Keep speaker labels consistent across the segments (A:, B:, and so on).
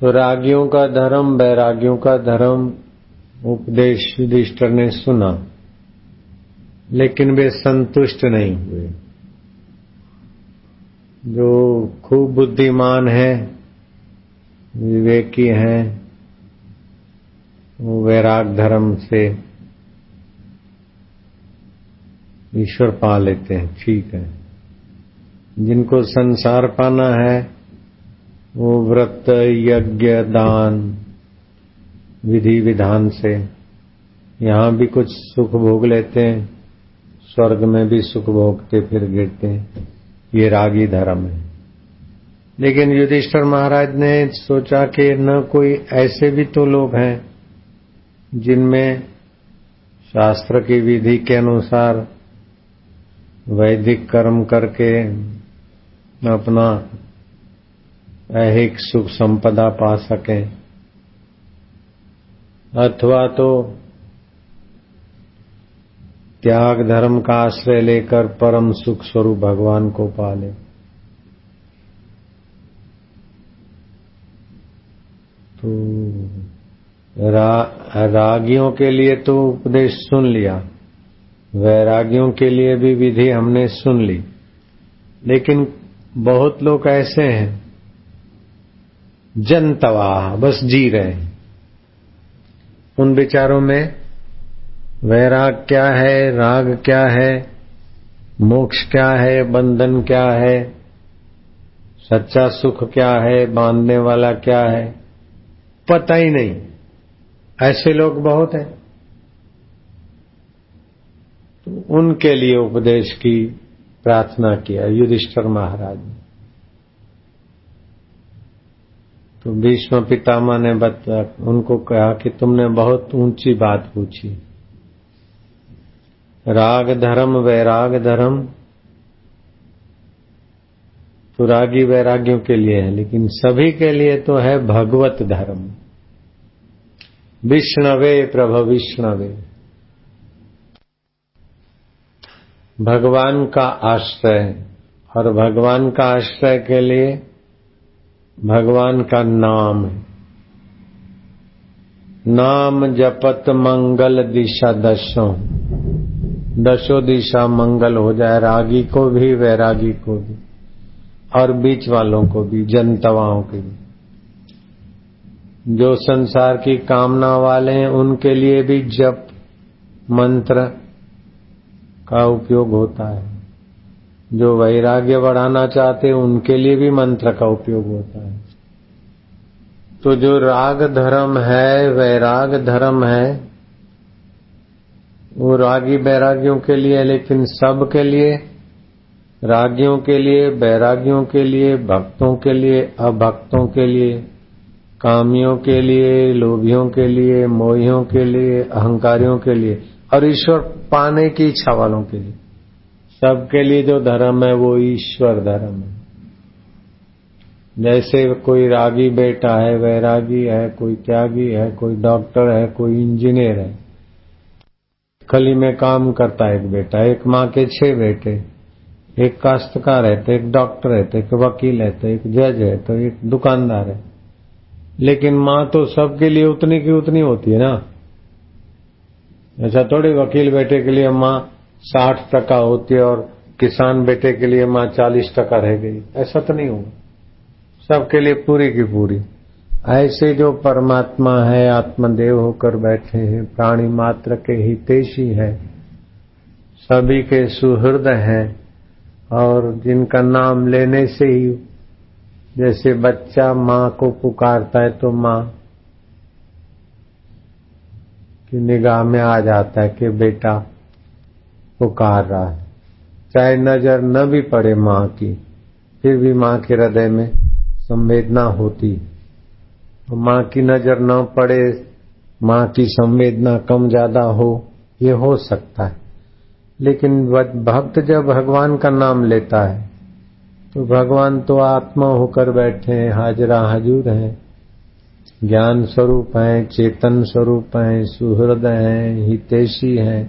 A: तो रागियों का धर्म, वैरागियों का धर्म उपदेश युधिष्ठिर ने सुना, लेकिन वे संतुष्ट नहीं हुए। जो खूब बुद्धिमान है, विवेकी हैं, वो वैराग धर्म से ईश्वर पा लेते हैं, ठीक है। जिनको संसार पाना है वो व्रत, यज्ञ, दान, विधि विधान से यहाँ भी कुछ सुख भोग लेते हैं, स्वर्ग में भी सुख भोगते फिर गिरते हैं। ये रागी धर्म है। लेकिन युधिष्ठिर महाराज ने सोचा कि न कोई ऐसे भी तो लोग हैं जिनमें शास्त्र की विधि के अनुसार वैदिक कर्म करके अपना ऐहिक सुख संपदा पा सकें, अथवा तो त्याग धर्म का आश्रय लेकर परम सुख स्वरूप भगवान को पाले। तो रागियों के लिए तो उपदेश सुन लिया, वैरागियों के लिए भी विधि हमने सुन ली, लेकिन बहुत लोग ऐसे हैं जनतवाह, बस जी रहे हैं। उन विचारों में वैराग क्या है, राग क्या है, मोक्ष क्या है, बंधन क्या है, सच्चा सुख क्या है, बांधने वाला क्या है, पता ही नहीं। ऐसे लोग बहुत हैं। तो उनके लिए उपदेश की प्रार्थना किया युधिष्ठिर महाराज ने। तो भीष्म पितामह ने उनको कहा कि तुमने बहुत ऊंची बात पूछी। राग धर्म, वैराग धर्म तो रागी वैरागियों के लिए है, लेकिन सभी के लिए तो है भगवत धर्म। विष्णवे प्रभ विष्णवे, भगवान का आश्रय। और भगवान का आश्रय के लिए भगवान का नाम है। नाम जपत मंगल दिशा दशों, दशों दिशा मंगल हो जाए, रागी को भी, वैरागी को भी, और बीच वालों को भी, जनतवाओं के भी। जो संसार की कामना वाले हैं उनके लिए भी जप मंत्र का उपयोग होता है। जो वैराग्य बढ़ाना चाहते हैं उनके लिए भी मंत्र का उपयोग होता है। तो जो राग धर्म है, वैराग धर्म है, वो रागी वैरागियों के लिए, लेकिन सब के लिए, रागियों के लिए, वैरागियों के लिए, भक्तों के लिए, अभक्तों के लिए, कामियों के लिए, लोभियों के लिए, मोहियों के लिए, अहंकारियों के लिए, और ईश्वर पाने की इच्छा वालों के लिए, सबके लिए जो धर्म है वो ईश्वर धर्म है। जैसे कोई रागी बेटा है, वैरागी है, कोई त्यागी है, कोई डॉक्टर है, कोई इंजीनियर है। खली में काम करता है एक बेटा, एक माँ के 6 बेटे, एक काश्तकार है तो एक डॉक्टर है तो एक वकील है तो एक जज है तो एक दुकानदार है। लेकिन माँ तो सबके लिए उतनी की उतनी होती है ना। ऐसा थोड़ी वकील बेटे के लिए माँ 60% होती है और किसान बेटे के लिए माँ 40% रह गई, ऐसा तो नहीं होगा। सबके लिए पूरी की पूरी। ऐसे जो परमात्मा है, आत्मदेव होकर बैठे हैं, प्राणी मात्र के हितैषी है, सभी के सुहृद हैं, और जिनका नाम लेने से ही जैसे बच्चा माँ को पुकारता है तो माँ की निगाह में आ जाता है कि बेटा पुकार रहा है। चाहे नजर न भी पड़े माँ की, फिर भी माँ के हृदय में संवेदना होती। माँ की नजर न पड़े, माँ की संवेदना कम ज्यादा हो, ये हो सकता है। लेकिन भक्त जब भगवान का नाम लेता है तो भगवान तो आत्मा होकर बैठे हैं, हाजरा हजूर हैं, ज्ञान स्वरूप हैं, चेतन स्वरूप हैं, सुहृद हैं, हितैषी हैं,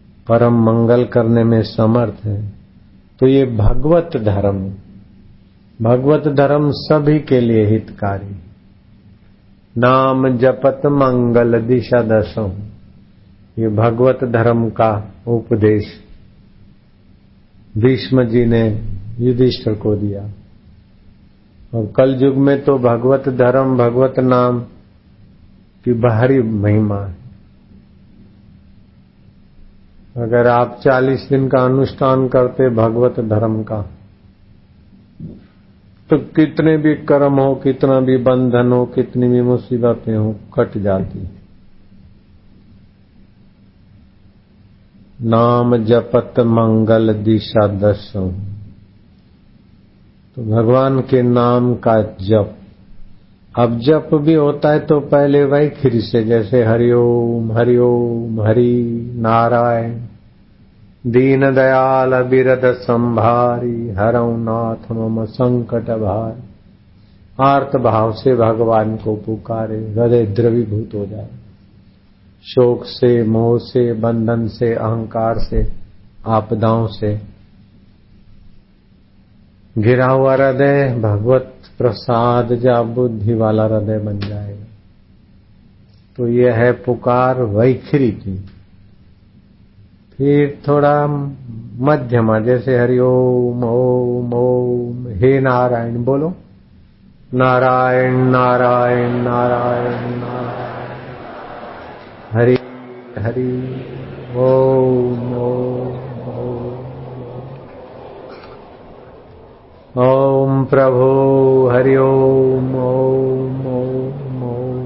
A: परम मंगल करने में समर्थ है। तो ये भगवत धर्म। भगवत धर्म सभी के लिए हितकारी। नाम जपत मंगल दिशा दशों, ये भगवत धर्म का उपदेश भीष्म जी ने युधिष्ठिर को दिया। और कल युग में तो भगवत धर्म भगवत नाम की भारी महिमा है। अगर आप 40 दिन का अनुष्ठान करते भगवत धर्म का, तो कितने भी कर्म हो, कितना भी बंधन हो, कितनी भी मुसीबतें हो, कट जाती। नाम जपत मंगल दिशा दशों, तो भगवान के नाम का जप। अब जप भी होता है तो पहले वैखरी से, जैसे हरिओम हरिओम हरि नारायण दीन दयाल बिरद संभारी हरौ नाथ मम संकट भारी। आर्त भाव से भगवान को पुकारे, हृदय द्रवीभूत हो जाए। शोक से, मोह से, बंधन से, अहंकार से, आपदाओं से घिरा हुआ हृदय भगवत प्रसाद जा बुद्धि वाला हृदय बन जाएगा। तो यह है पुकार वैखरी की। फिर थोड़ा मध्यमा, जैसे हरि ओम ओम ओम हे नारायण बोलो, नारायण नारायण नारायण नारायण हरि हरि ओम ओम ओम प्रभु हरि ओम ओम ओम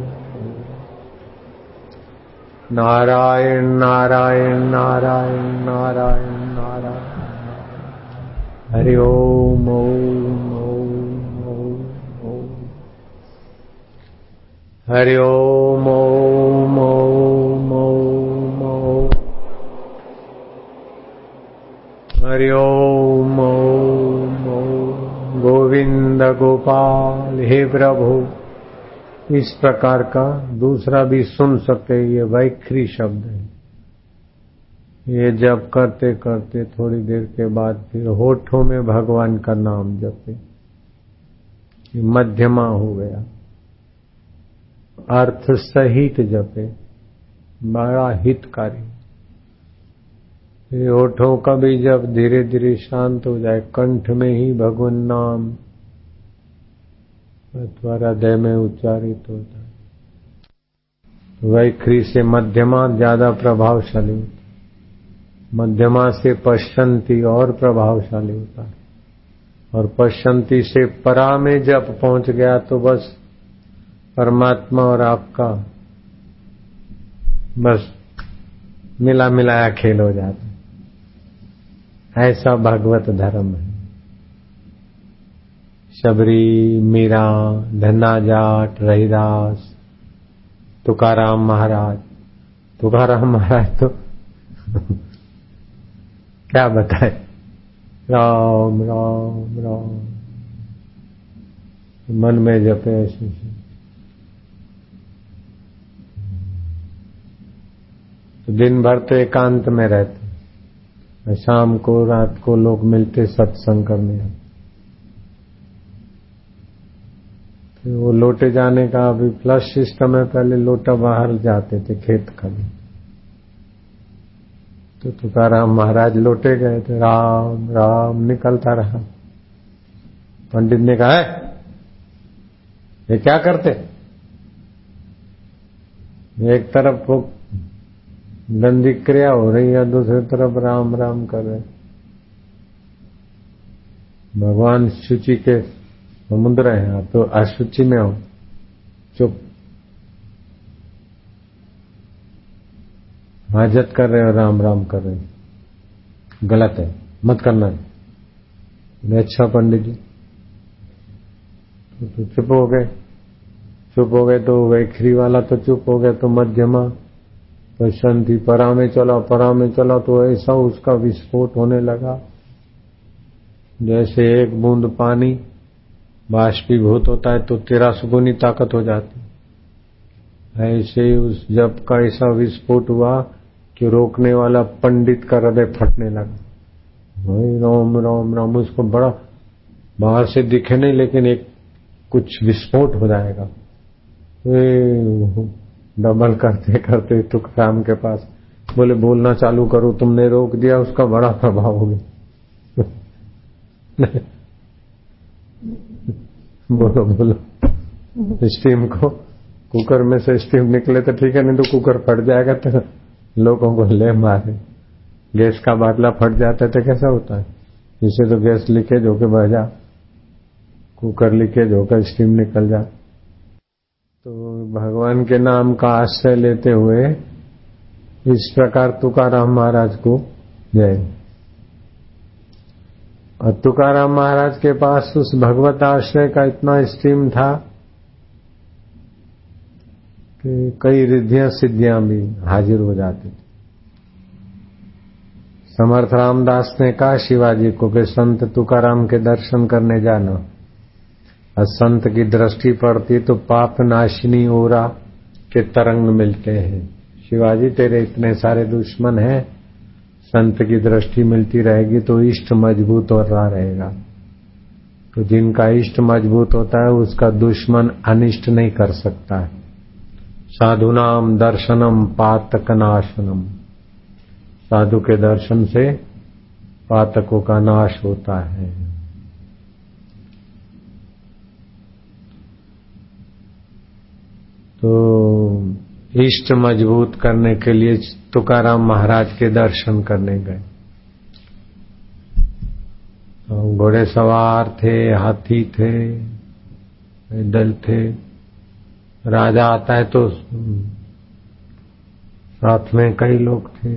A: नारायण नारायण नारायण नारायण नारायण हरि ओम ओम ओम हरि ओम ओम ओम हरि ओम ओम गोविंद गोपाल हे प्रभु। इस प्रकार का दूसरा भी सुन सकते। ये वैखरी शब्द है। ये जप करते करते थोड़ी देर के बाद फिर होठों में भगवान का नाम जपे, ये मध्यमा हो गया। अर्थ सहित जपे, बड़ा हितकारी। ये होठों का भी जब धीरे धीरे शांत हो जाए, कंठ में ही भगवान नाम अथवा हृदय में उच्चारित हो जाए, वैखरी से मध्यमा ज्यादा प्रभावशाली होता, मध्यमा से पश्चंती और प्रभावशाली होता है, और पश्चंती से परा में जब पहुंच गया तो बस परमात्मा और आपका बस मिला मिलाया खेल हो जाता। ऐसा भगवत धर्म है। शबरी, मीरा, धन्ना जाट, रहीदास, तुकाराम महाराज। तुकाराम महाराज तो क्या बताए, राम राम राम मन में जपे ऐसे। तो दिन भर तो एकांत में रहते, शाम को रात को लोग मिलते सत्संग करने। फिर वो लौटे जाने का अभी फ्लश सिस्टम है, पहले लोटा बाहर जाते थे खेत खली। तो तुकाराम महाराज लौटे गए थे, राम राम निकलता रहा। पंडित ने कहा है ये क्या करते? एक तरफ वो गंदी क्रिया हो रही है, दूसरी तरफ राम राम कर रहे। भगवान शुचि के समुद्र है, आप तो अशुचि में हो। चुप, हाजत कर रहे हो, राम राम कर रहे हो, गलत है, मत करना है। अच्छा पंडित जी, तो चुप हो गए। चुप हो गए तो वैखरी वाला तो चुप हो गया, तो मध्यमा पश्चंती परा में चला। परा में चला तो ऐसा उसका विस्फोट होने लगा, जैसे एक बूंद पानी बाष्पीभूत होता है तो 13 गुनी ताकत हो जाती। ऐसे ही उस जप का ऐसा विस्फोट हुआ कि रोकने वाला पंडित का हृदय फटने लगा। राम राम राम, उसको बड़ा बाहर से दिखे नहीं, लेकिन एक कुछ विस्फोट हो जाएगा। डबल करते करते तुकाराम के पास बोले बोलना चालू करो, तुमने रोक दिया, उसका बड़ा प्रभाव हो गया। बोलो बोलो। स्टीम को कुकर में से स्टीम निकले तो ठीक है, नहीं तो कुकर फट जाएगा तो लोगों को ले मारे। गैस का बाटला फट जाता है तो कैसा होता है? इसे तो गैस लीकेज होकर बह जा, कुकर लीकेज होकर स्टीम निकल जा। तो भगवान के नाम का आश्रय लेते हुए इस प्रकार तुकाराम महाराज को जय। और तुकाराम महाराज के पास उस भगवत आश्रय का इतना स्टीम था कि कई रिद्धियां सिद्धियां भी हाजिर हो जाती थी। समर्थ रामदास ने कहा शिवाजी को कि संत तुकाराम के दर्शन करने जाना, और संत की दृष्टि पड़ती तो पाप नाशिनी ओरा के तरंग मिलते हैं। शिवाजी तेरे इतने सारे दुश्मन हैं, संत की दृष्टि मिलती रहेगी तो इष्ट मजबूत हो रहा रहेगा। तो जिनका इष्ट मजबूत होता है उसका दुश्मन अनिष्ट नहीं कर सकता है। साधुनाम दर्शनम पातक नाशनम, साधु के दर्शन से पातकों का नाश होता है। तो इष्ट मजबूत करने के लिए तुकाराम महाराज के दर्शन करने गए। तो घोड़े सवार थे, हाथी थे, पैदल थे। राजा आता है तो साथ में कई लोग थे।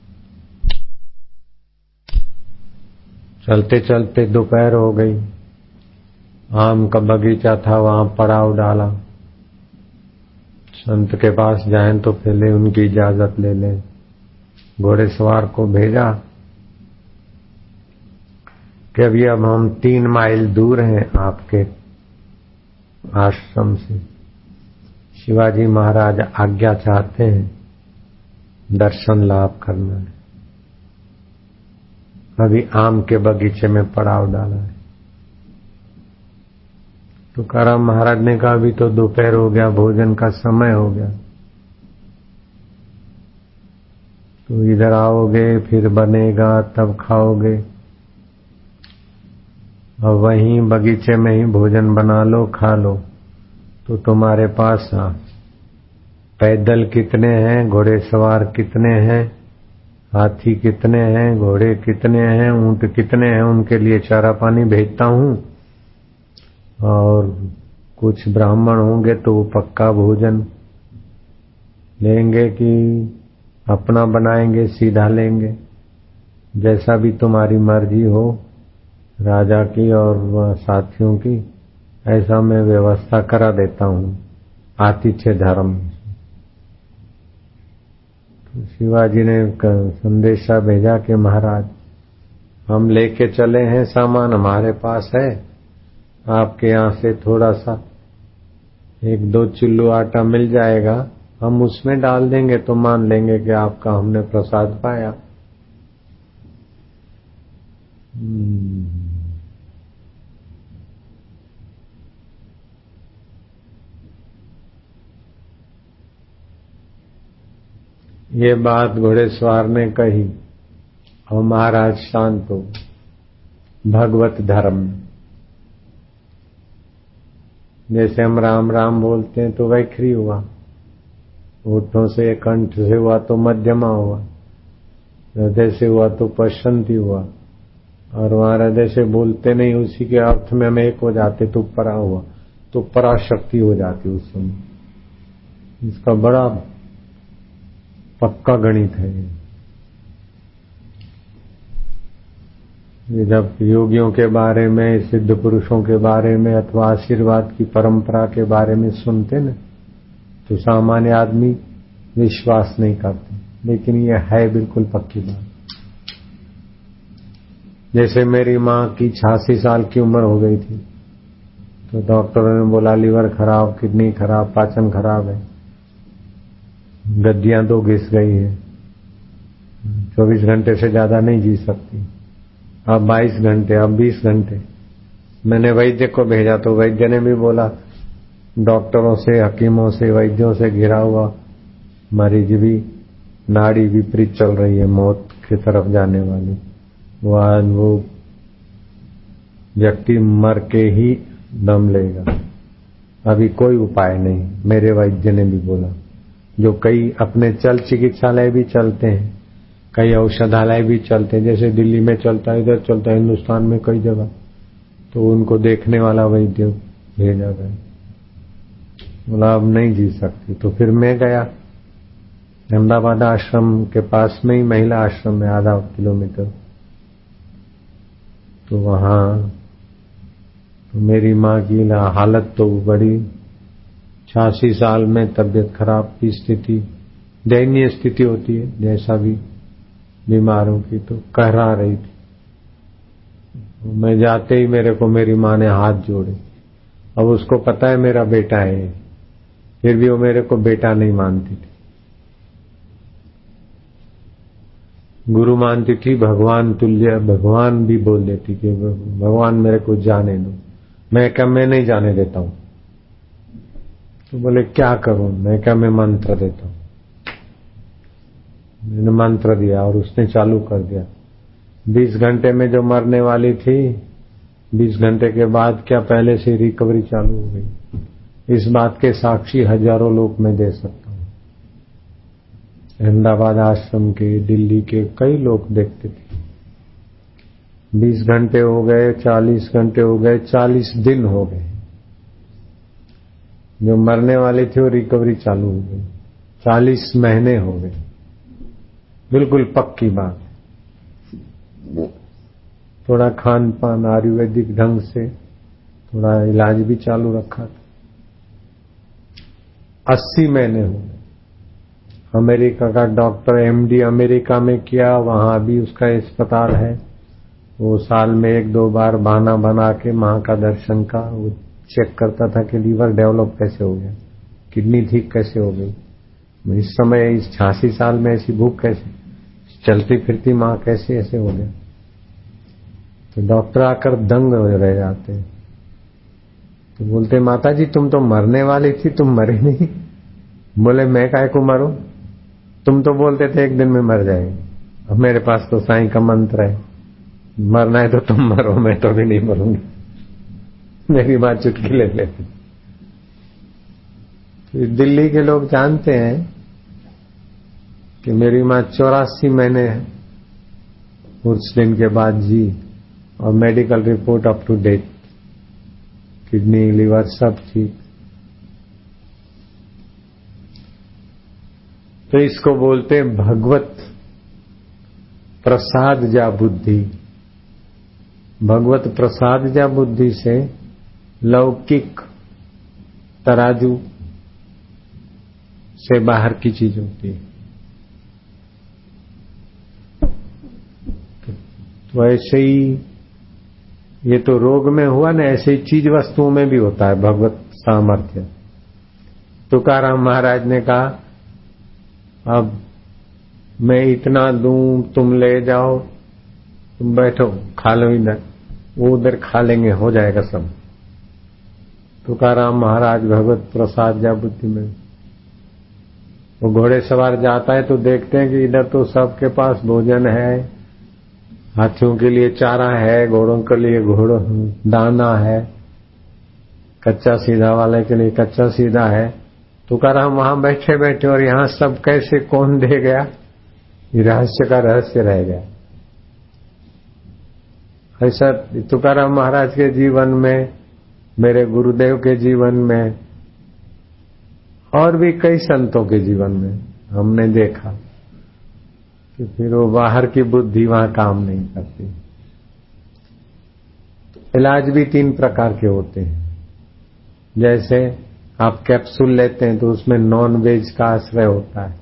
A: चलते चलते दोपहर हो गई। आम का बगीचा था, वहां पड़ाव डाला। संत के पास जाएं तो पहले उनकी इजाजत ले लें। घोड़े सवार को भेजा कि अभी अब हम 3 माइल दूर हैं आपके आश्रम से। शिवाजी महाराज आज्ञा चाहते हैं, दर्शन लाभ करना है। अभी आम के बगीचे में पड़ाव डाला है। तुकाराम महाराज ने कहा अभी तो दोपहर हो गया, भोजन का समय हो गया, तो इधर आओगे फिर बनेगा तब खाओगे, और वहीं बगीचे में ही भोजन बना लो खा लो। तो तुम्हारे पास पैदल कितने हैं, घोड़े सवार कितने हैं, हाथी कितने हैं, घोड़े कितने हैं, ऊंट कितने हैं, उनके लिए चारा पानी भेजता हूं। और कुछ ब्राह्मण होंगे तो वो पक्का भोजन लेंगे कि अपना बनाएंगे, सीधा लेंगे, जैसा भी तुम्हारी मर्जी हो, राजा की और साथियों की, ऐसा मैं व्यवस्था करा देता हूं आतिथ्य धर्म। तो शिवाजी ने संदेशा भेजा कि महाराज हम लेके चले हैं सामान, हमारे पास है, आपके यहाँ से थोड़ा सा 1-2 चिल्लू आटा मिल जाएगा, हम उसमें डाल देंगे तो मान लेंगे कि आपका हमने प्रसाद पाया। ये बात घोड़ेसवार ने कही और महाराज शांत हो। भगवत धर्म जैसे हम राम राम बोलते हैं तो वैखरी हुआ, होठों से कंठ से हुआ तो मध्यमा हुआ, हृदय से हुआ तो पश्चंती हुआ, और वहां हृदय से बोलते नहीं, उसी के अर्थ में हम एक हो जाते तो परा हुआ, तो पराशक्ति हो जाती उस समय। इसका बड़ा पक्का गणित है ये। जब योगियों के बारे में, सिद्ध पुरुषों के बारे में अथवा आशीर्वाद की परंपरा के बारे में सुनते न, तो सामान्य आदमी विश्वास नहीं करते, लेकिन ये है बिल्कुल पक्की बात। जैसे मेरी माँ की 86 साल की उम्र हो गई थी, तो डॉक्टरों ने बोला लीवर खराब, किडनी खराब, पाचन खराब है, गद्दियां 2 घिस गई है, 24 घंटे से ज्यादा नहीं जी सकती। अब 22 घंटे, अब 20 घंटे। मैंने वैद्य को भेजा तो वैद्य ने भी बोला, डॉक्टरों से, हकीमों से, वैद्यों से घिरा हुआ मरीज भी, नाड़ी विपरीत चल रही है, मौत की तरफ जाने वाली, वो व्यक्ति मर के ही दम लेगा, अभी कोई उपाय नहीं। मेरे वैद्य ने भी बोला, जो कई अपने चल चिकित्सालय भी चलते हैं, कई औषधालय भी चलते हैं, जैसे दिल्ली में चलता है, इधर चलता है, हिंदुस्तान में कई जगह, तो उनको देखने वाला वैद्य भेजा गया। बोला अब नहीं जी सकती। तो फिर मैं गया अहमदाबाद आश्रम के पास में ही महिला आश्रम में, आधा किलोमीटर। तो वहां तो मेरी माँ की हालत तो बड़ी, 86 साल में तबीयत खराब की स्थिति, दयनीय स्थिति होती है जैसा भी बीमारों की, तो कहरा रही थी। मैं जाते ही मेरे को मेरी माँ ने हाथ जोड़े। अब उसको पता है मेरा बेटा है, फिर भी वो मेरे को बेटा नहीं मानती थी, गुरु मानती थी, भगवान तुल्य, भगवान भी बोल देती कि भगवान मेरे को जाने दो। मैं क्या, मैं नहीं जाने देता हूं। तो बोले क्या करूं? मैं क्या, मैं मंत्र देता हूं। मैंने मंत्र दिया और उसने चालू कर दिया। 20 घंटे में जो मरने वाली थी, 20 घंटे के बाद क्या पहले से रिकवरी चालू हो गई। इस बात के साक्षी हजारों लोग मैं दे सकता हूं। अहमदाबाद आश्रम के, दिल्ली के कई लोग देखते थे। 20 घंटे हो गए, 40 घंटे हो गए, 40 दिन हो गए, जो मरने वाली थी वो रिकवरी चालू हो गई। 40 महीने हो गए, बिल्कुल पक्की बात। थोड़ा खान पान आयुर्वेदिक ढंग से थोड़ा इलाज भी चालू रखा था। 80 महीने हो गए। अमेरिका का डॉक्टर एमडी अमेरिका में किया, वहां भी उसका अस्पताल है। वो साल में 1-2 बार बहाना बना के मां का दर्शन का वो चेक करता था कि लीवर डेवलप कैसे हो गया, किडनी ठीक कैसे हो गई, इस समय इस 86 साल में ऐसी भूख कैसे, चलती फिरती मां कैसे ऐसे हो गया। तो डॉक्टर आकर दंग रह जाते। तो बोलते माता जी तुम तो मरने वाली थी, तुम मरे नहीं। बोले मैं काहे को मरूं, तुम तो बोलते थे एक दिन में मर जाएंगे। अब मेरे पास तो साईं का मंत्र है, मरना है तो तुम मरो, मैं तो भी नहीं मरूंगी। मेरी बात चुटकी ले लेती। दिल्ली के लोग जानते हैं कि मेरी मां 84 महीने उस दिन के बाद जी, और medical report up to date, kidney liver सब ठीक। तो इसको बोलते हैं भगवत प्रसाद जा बुद्धि। भगवत प्रसाद जा बुद्धि से लौकिक तराजू से बाहर की चीज होती है। तो ऐसे ही ये तो रोग में हुआ ना, ऐसे ही चीज वस्तुओं में भी होता है भगवत सामर्थ्य। तुकाराम महाराज ने कहा अब मैं इतना दूं, तुम ले जाओ, तुम बैठो खा लो, इधर वो उधर खा लेंगे, हो जाएगा सब। तुकाराम महाराज भगवत प्रसाद जा बुद्धि में, वो घोड़े सवार जाता है तो देखते हैं कि इधर तो सबके पास भोजन है, हाथियों के लिए चारा है, घोड़ों के लिए घोड़ों दाना है, कच्चा सीधा वाले के लिए कच्चा सीधा है। तुकाराम वहां बैठे बैठे और यहां सब कैसे कौन दे गया, ये रहस्य का रहस्य रह गया। ऐसा तुकाराम महाराज के जीवन में, मेरे गुरुदेव के जीवन में, और भी कई संतों के जीवन में हमने देखा कि फिर वो बाहर की बुद्धि वहां काम नहीं करती। इलाज भी 3 प्रकार के होते हैं। जैसे आप कैप्सूल लेते हैं तो उसमें नॉन वेज का आश्रय होता है,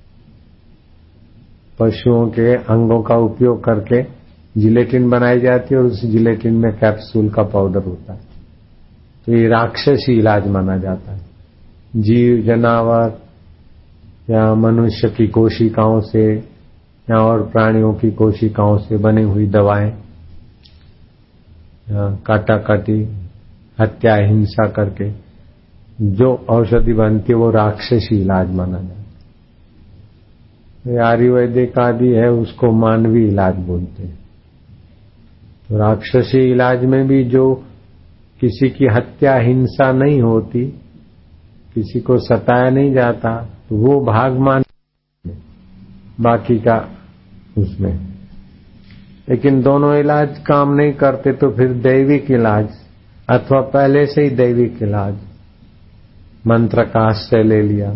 A: पशुओं के अंगों का उपयोग करके जिलेटिन बनाई जाती है और उस जिलेटिन में कैप्सूल का पाउडर होता है। तो ये राक्षसी इलाज माना जाता है। जीव जानवर या मनुष्य की कोशिकाओं से या और प्राणियों की कोशिकाओं से बनी हुई दवाएं, काटा काटी, हत्या, हिंसा करके जो औषधि बनती है वो राक्षसी इलाज माना जाता है। आयुर्वेदिक आदि है उसको मानवीय इलाज बोलते हैं। तो राक्षसी इलाज में भी जो किसी की हत्या हिंसा नहीं होती, किसी को सताया नहीं जाता, तो वो भाग मान बाकी का उसमें। लेकिन दोनों इलाज काम नहीं करते तो फिर दैविक इलाज अथवा पहले से ही दैविक इलाज, मंत्र का आश्रय ले लिया।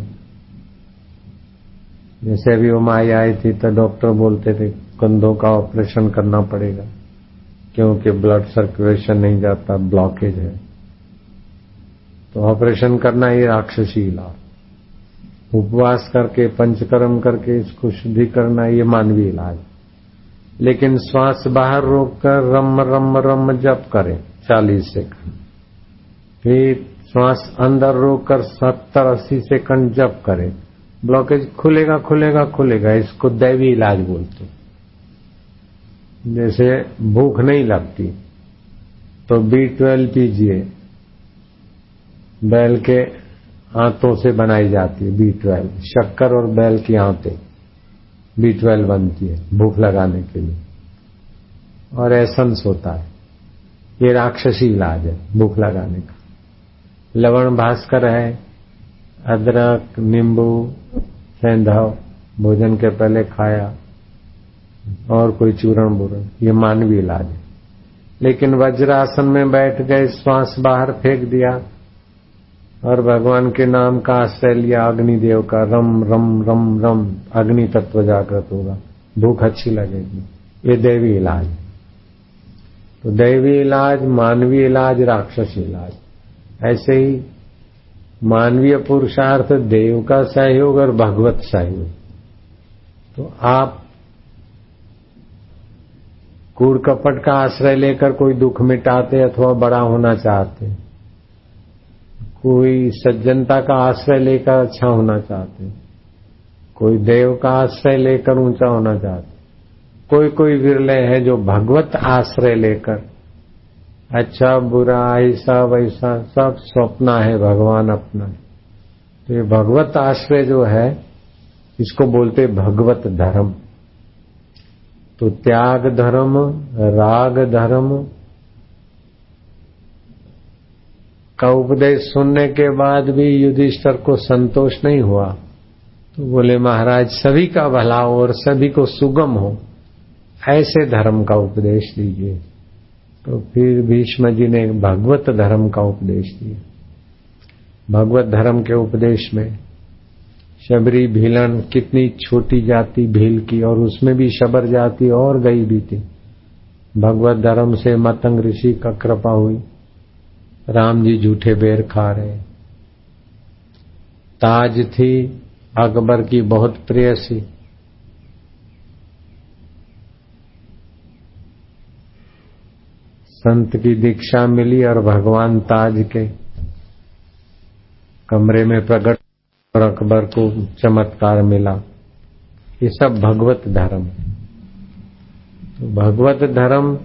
A: जैसे अभी वो माई आई थी तो डॉक्टर बोलते थे कंधों का ऑपरेशन करना पड़ेगा क्योंकि ब्लड सर्कुलेशन नहीं जाता, ब्लॉकेज है। तो ऑपरेशन करना ये राक्षसी इलाज। उपवास करके पंचकर्म करके इसको शुद्धि करना ये मानवीय इलाज। लेकिन श्वास बाहर रोककर रम रम रम जप करें 40 सेकंड, फिर श्वास अंदर रोककर 70-80 सेकंड जप करें, ब्लॉकेज खुलेगा खुलेगा खुलेगा। इसको दैवी इलाज बोलते। जैसे भूख नहीं लगती तो B12 पीजिए, बैल के आंतों से बनाई जाती है B12, शक्कर और बैल की आंतें B12 बनती है भूख लगाने के लिए, और एसेंस होता है। ये राक्षसी इलाज है भूख लगाने का। लवण भास्कर है, अदरक नींबू सेंधव भोजन के पहले खाया, और कोई चूर्ण बूरण, ये मानवीय इलाज है। लेकिन वज्रासन में बैठ गए, श्वास बाहर फेंक दिया और भगवान के नाम का आश्रय लिया, अग्निदेव का, रम रम रम रम, अग्नि तत्व जागृत होगा, भूख अच्छी लगेगी। ये दैवी इलाज। तो दैवी इलाज, मानवीय इलाज, राक्षसी इलाज। ऐसे ही मानवीय पुरुषार्थ, देव का सहयोग और भगवत सहयोग। तो आप कूड़ कपट का आश्रय लेकर कोई दुख मिटाते अथवा बड़ा होना चाहते, कोई सज्जनता का आश्रय लेकर अच्छा होना चाहते, कोई देव का आश्रय लेकर ऊंचा होना चाहते, कोई कोई विरले है जो भगवत आश्रय लेकर अच्छा बुरा ऐसा वैसा सब स्वप्न है भगवान अपना। तो ये भगवत आश्रय जो है इसको बोलते भगवत धर्म। तो त्याग धर्म, राग धर्म का उपदेश सुनने के बाद भी युधिष्ठिर को संतोष नहीं हुआ। तो बोले महाराज सभी का भला हो और सभी को सुगम हो, ऐसे धर्म का उपदेश दीजिए। तो फिर भीष्म जी ने भगवत धर्म का उपदेश दिया। भगवत धर्म के उपदेश में शबरी भीलन, कितनी छोटी जाति भील की, और उसमें भी शबर जाति और गई भी थी। भगवत धर्म से मतंग ऋषि का कृपा हुई, राम जी झूठे बेर खा रहे। ताज थी अकबर की बहुत प्रेयसी, संत की दीक्षा मिली और भगवान ताज के कमरे में प्रकट और अकबर को चमत्कार मिला। ये सब भगवत धर्म। तो भगवत धर्म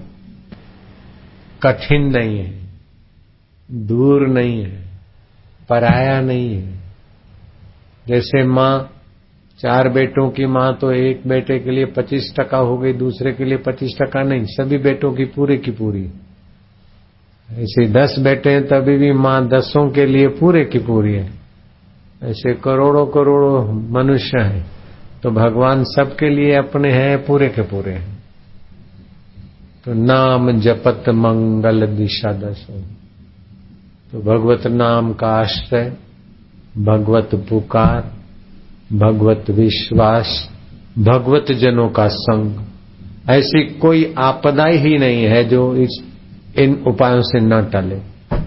A: कठिन नहीं है, दूर नहीं है, पराया नहीं है। जैसे माँ, 4 बेटों की माँ तो एक बेटे के लिए 25% हो गई, दूसरे के लिए 25% नहीं, सभी बेटों की पूरी। ऐसे 10 बेटे हैं तभी भी माँ 10 के लिए पूरे की पूरी है। ऐसे करोड़ों मनुष्य हैं तो भगवान सबके लिए अपने हैं, पूरे के पूरे हैं। तो नाम जपत मंगल दिशा दशो। तो भगवत नाम का आश्रय, भगवत पुकार, भगवत विश्वास, भगवत जनों का संग, ऐसी कोई आपदा ही नहीं है जो इन उपायों से न टले।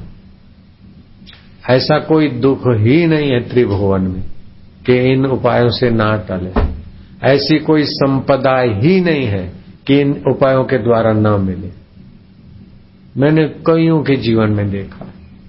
A: ऐसा कोई दुख ही नहीं है त्रिभुवन में कि इन उपायों से ना टले। ऐसी कोई संपदा ही नहीं है कि इन उपायों के द्वारा ना मिले। मैंने कईयों के जीवन में देखा,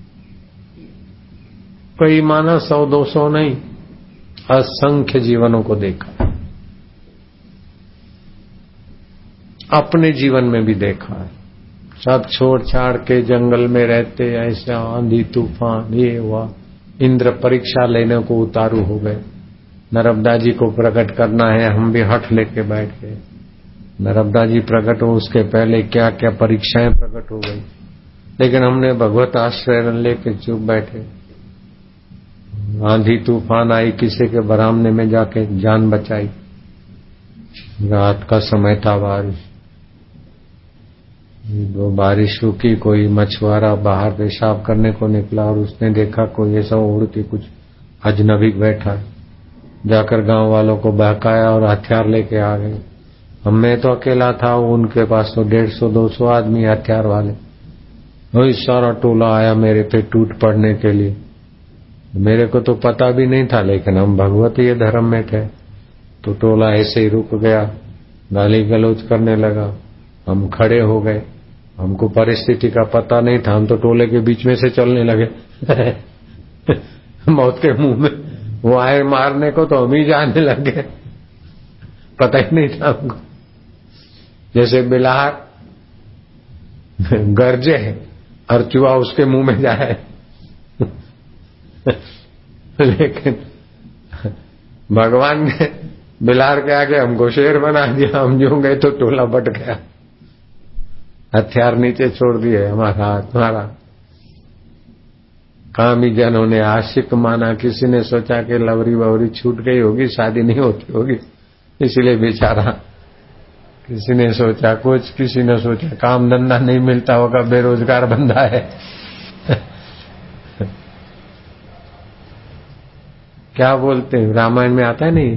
A: कई माना 100-200 नहीं, असंख्य जीवनों को देखा, अपने जीवन में भी देखा है। सब छोड़ छाड़ के जंगल में रहते, ऐसा आंधी तूफान ये हुआ। इंद्र परीक्षा लेने को उतारू हो गए, नर्मदा जी को प्रकट करना है, हम भी हठ लेके बैठ गए। नर्मदा जी प्रकट हो उसके पहले क्या क्या परीक्षाएं प्रकट हो गई, लेकिन हमने भगवत आश्रय लेके चुप बैठे। आंधी तूफान आई, किसी के बरामने में जाके जान बचाई। रात का समय था, बारिश रुकी, कोई मछुआरा बाहर पेशाब करने को निकला और उसने देखा कोई ऐसा उड़ के कुछ अजनबी बैठा। जाकर गांव वालों को बहकाया और हथियार लेके आ गए। मैं तो अकेला था, उनके पास तो 150-200 आदमी हथियार वाले। वही सारा टोला आया मेरे पे टूट पड़ने के लिए। मेरे को तो पता भी नहीं था, लेकिन हम भगवतीय धर्म में थे, तो टोला ऐसे ही रुक गया, गाली गलौज करने लगा। हम खड़े हो गए, हमको परिस्थिति का पता नहीं था, हम तो टोले के बीच में से चलने लगे मौत के मुंह में वो आए मारने को, तो हम ही जाने लगे, पता ही नहीं था हमको। जैसे बिलार गरजे और चूहा उसके मुंह में जाए लेकिन भगवान ने बिलार के आगे हमको शेर बना दिया। हम जो गए तो टोला बट गया, हथियार नीचे छोड़ दिए, हमारा तुम्हारा कामी जनों ने आशिक माना। किसी ने सोचा कि लवरी बवरी छूट गई होगी, शादी नहीं होती होगी, इसलिए बेचारा। किसी ने सोचा कुछ, किसी ने सोचा काम धंधा नहीं मिलता होगा, बेरोजगार बंदा है क्या बोलते हैं, रामायण में आता है नहीं,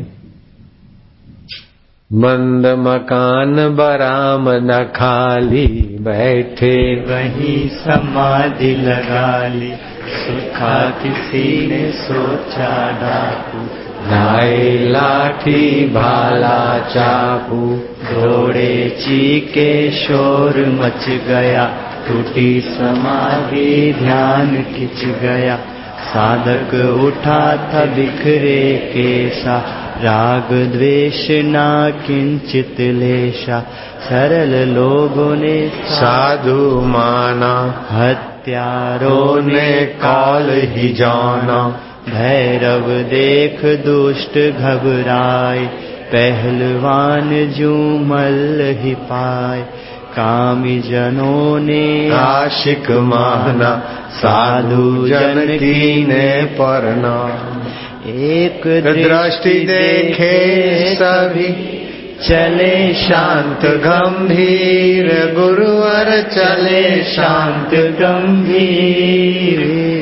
A: मंद मकान बरामद खाली, बैठे
B: वहीं समाधि लगा ली। सुखा किसी ने सोचा डाकू,
A: लाए लाठी भाला चाकू,
B: दौड़े चीखे शोर मच गया। टूटी समाधि ध्यान खिंच गया। साधक उठा था बिखरे केसा, राग द्वेष ना किंचित लेशा। सरल लोगों ने
A: साधु माना,
B: हत्यारों ने काल ही जाना। भैरव देख दुष्ट घबराए, पहलवान जू मल्ल ही पाए। कामी जनों ने
A: आशिक माना, साधु जन कीने प्रणाम।
B: एक
A: दृष्टि देखे सभी,
B: चले शांत
A: गंभीर, गुरुवर चले शांत
B: गंभीर।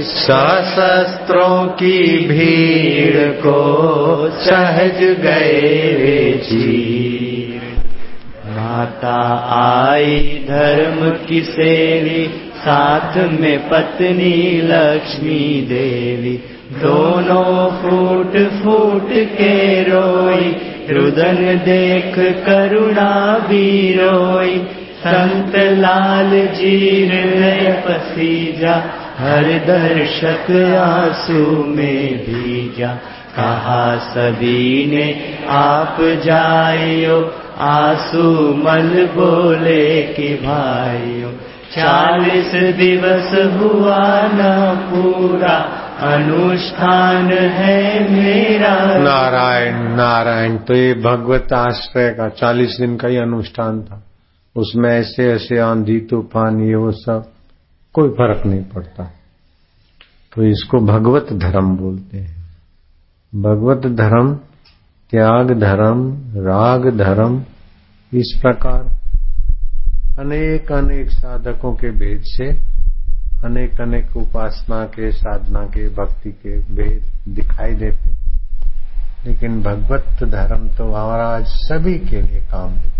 A: सशस्त्रों की भीड़ को सहज गए वे चीर।
B: माता आई धर्म की सेवी, साथ में पत्नी लक्ष्मी देवी। दोनों फूट फूट के रोई, रुदन देख करुणा भी रोई। संत लाल जी हृदय पसीजा, हर दर्शक आंसू में भीजा। कहा सभी ने आप जाइयो, आंसू मल बोले कि भाइयों। 40 दिवस हुआ न पूरा, अनुष्ठान है मेरा।
A: नारायण नारायण। तो ये भगवत आश्रय का 40 दिन का ही अनुष्ठान था। उसमें ऐसे ऐसे आंधी तूफान ये वो सब कोई फर्क नहीं पड़ता। तो इसको भगवत धर्म बोलते हैं। भगवत धर्म, त्याग धर्म, राग धर्म, इस प्रकार अनेक अनेक साधकों के भेद से अनेक अनेक उपासना के, साधना के, भक्ति के भेद दिखाई देते, लेकिन भगवत धर्म तो महाराज सभी के लिए काम देता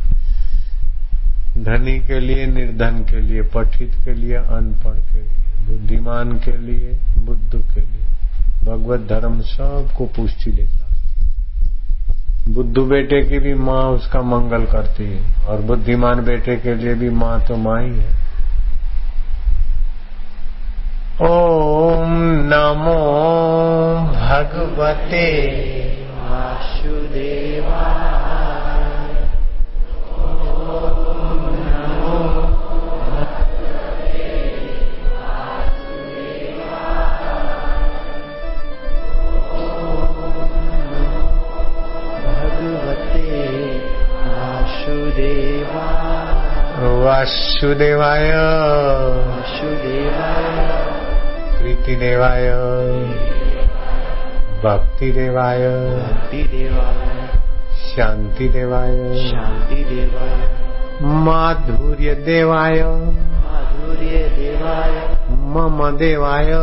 A: है। धनी के लिए, निर्धन के लिए, पठित के लिए, अनपढ़ के लिए, बुद्धिमान के लिए, बुद्धू के लिए, भगवत धर्म सबको पुष्टि देता है। बुद्धू बेटे की भी माँ उसका मंगल करती है, और बुद्धिमान बेटे के लिए भी माँ तो माँ ही है। ओम नमो भगवते वासुदेवाय। ओम नमो वासुदेवाय प्रीतिदेवाय भक्तिदेवाय शांतिदेवाय माधुर्यदेवाय मम देवाय।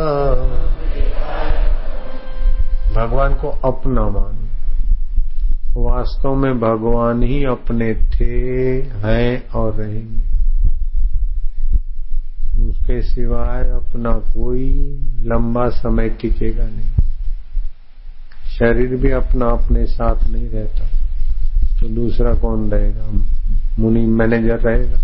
A: भगवान को अपना मानो। वास्तव में भगवान ही अपने थे, हैं और रहेंगे। उसके सिवाय अपना कोई लंबा समय टिकेगा नहीं। शरीर भी अपना अपने साथ नहीं रहता तो दूसरा कौन रहेगा? मुनि मैनेजर रहेगा।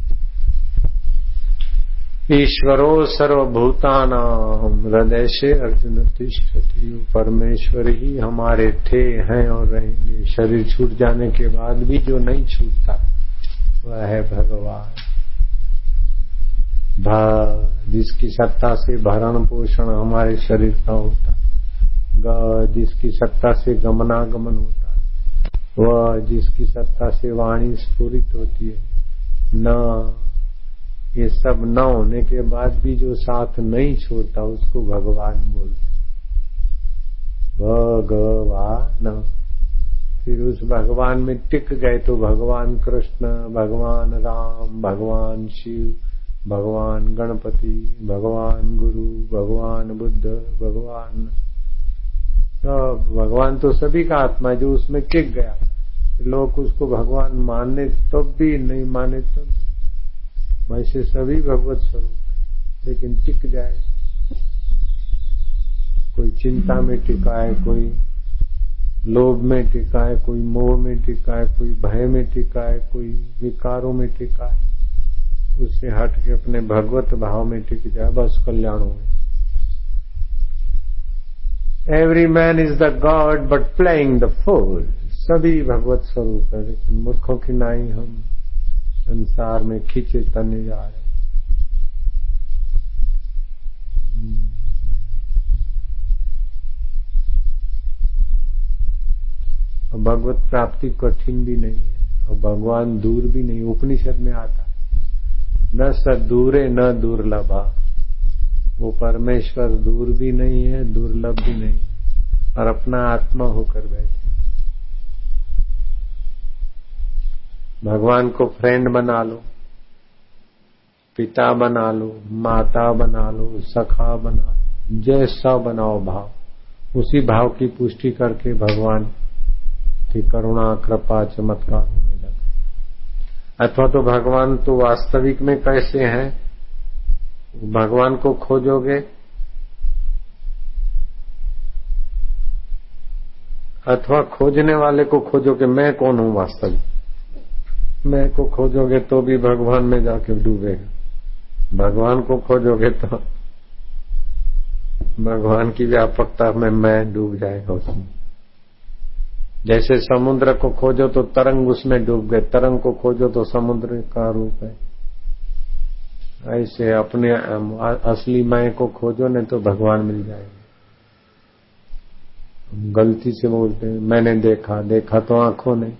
A: ईश्वरो सर्वभूतानां हृदय से अर्जुन तिष्ठति। परमेश्वर ही हमारे थे, हैं और रहेंगे। शरीर छूट जाने के बाद भी जो नहीं छूटता वह है भगवान। जिसकी सत्ता से भरण पोषण हमारे शरीर का होता, जिसकी सत्ता से गमनागमन होता, वह जिसकी सत्ता से वाणी स्फुरित होती है, न ये सब न होने के बाद भी जो साथ नहीं छोड़ता उसको भगवान बोलते। भगवान। फिर उस भगवान में टिक गए तो भगवान कृष्ण, भगवान राम, भगवान शिव, भगवान गणपति, भगवान गुरु, भगवान बुद्ध, भगवान सब। भगवान तो सभी का आत्मा है। जो उसमें टिक गया, लोग उसको भगवान माने तब भी, नहीं माने तब भी। वैसे सभी भगवत स्वरूप है, लेकिन टिक जाए। कोई चिंता में टिका है, कोई लोभ में टिका है, कोई मोह में टिका है, कोई भय में टिका है, कोई विकारों में टिका है। उससे हट के अपने भगवत भाव में टिक जाए, बस कल्याण हो। Every man is the god but playing the fool. सभी भगवत स्वरूप है, लेकिन मूर्खों की नाई हम संसार में खींचे तने जा रहे। और भगवत प्राप्ति कठिन भी नहीं है और भगवान दूर भी नहीं। उपनिषद में आता है न सदूरे न दुर्लभा। वो परमेश्वर दूर भी नहीं है, दुर्लभ भी नहीं है, और अपना आत्मा होकर बैठे। भगवान को फ्रेंड बना लो, पिता बना लो, माता बना लो, सखा बना लो, जैसा बनाओ भाव, उसी भाव की पुष्टि करके भगवान की करुणा कृपा चमत्कार होने लगे। अथवा तो भगवान तो वास्तविक में कैसे हैं? भगवान को खोजोगे अथवा खोजने वाले को खोजोगे, मैं कौन हूं वास्तविक, मैं को खोजोगे तो भी भगवान में जाके डूबेगा। भगवान को खोजोगे तो भगवान की व्यापकता में मैं डूब जाएगा उसमें। जैसे समुद्र को खोजो तो तरंग उसमें डूब गए, तरंग को खोजो तो समुद्र का रूप है। ऐसे अपने असली मैं को खोजो नहीं तो भगवान मिल जाएगा। गलती से बोलते हैं मैंने देखा, देखा तो आंखों ने।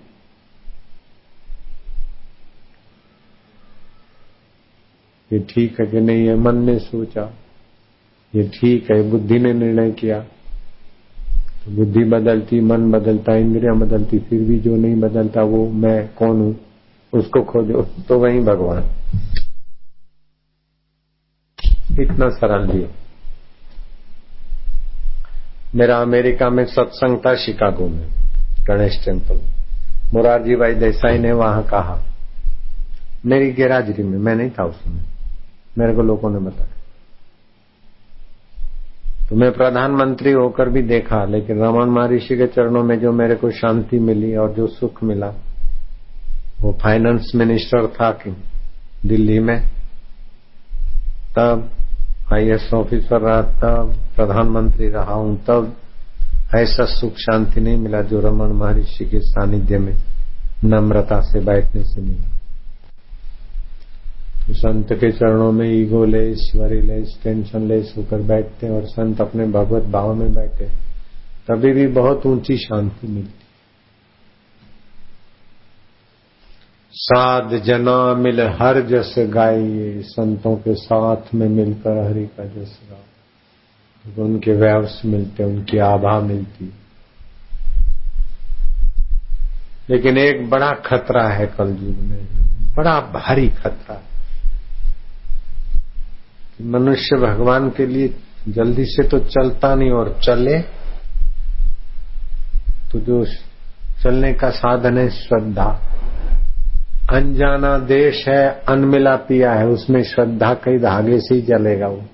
A: ये ठीक है कि नहीं है, मन ने सोचा ये ठीक है, बुद्धि ने निर्णय किया तो बुद्धि बदलती, मन बदलता, इंद्रियां बदलती, फिर भी जो नहीं बदलता वो मैं कौन हूं उसको खोजो तो वही भगवान। इतना सरल भी है। मेरा अमेरिका में सत्संग था शिकागो में, गणेश टेम्पल। मोरारजी भाई देसाई ने वहां कहा, मेरी गैरहाजिरी में, मैं नहीं था उसमें, मेरे को लोगों ने बताया। तो मैं प्रधानमंत्री होकर भी देखा, लेकिन रमन महर्षि के चरणों में जो मेरे को शांति मिली और जो सुख मिला, वो फाइनेंस मिनिस्टर था कि दिल्ली में, तब आईएएस ऑफिसर रहा, तब प्रधानमंत्री रहा हूं, तब ऐसा सुख शांति नहीं मिला जो रमन महर्षि के सानिध्य में नम्रता से बैठने से मिला। तो संत के चरणों में egoless, worryless, tensionless होकर बैठते और संत अपने भगवत भाव में बैठे, तभी भी बहुत ऊंची शांति मिलती। साध जना मिल हर जस गाइए, संतों के साथ में मिलकर हरि का जस गाओ। तो उनके वैभव मिलते, उनकी आभा मिलती। लेकिन एक बड़ा खतरा है कलयुग में, बड़ा भारी खतरा। मनुष्य भगवान के लिए जल्दी से तो चलता नहीं, और चले तो जो चलने का साधन है श्रद्धा। अनजाना देश है, अनमिला पिया है, उसमें श्रद्धा कई धागे से ही चलेगा वो।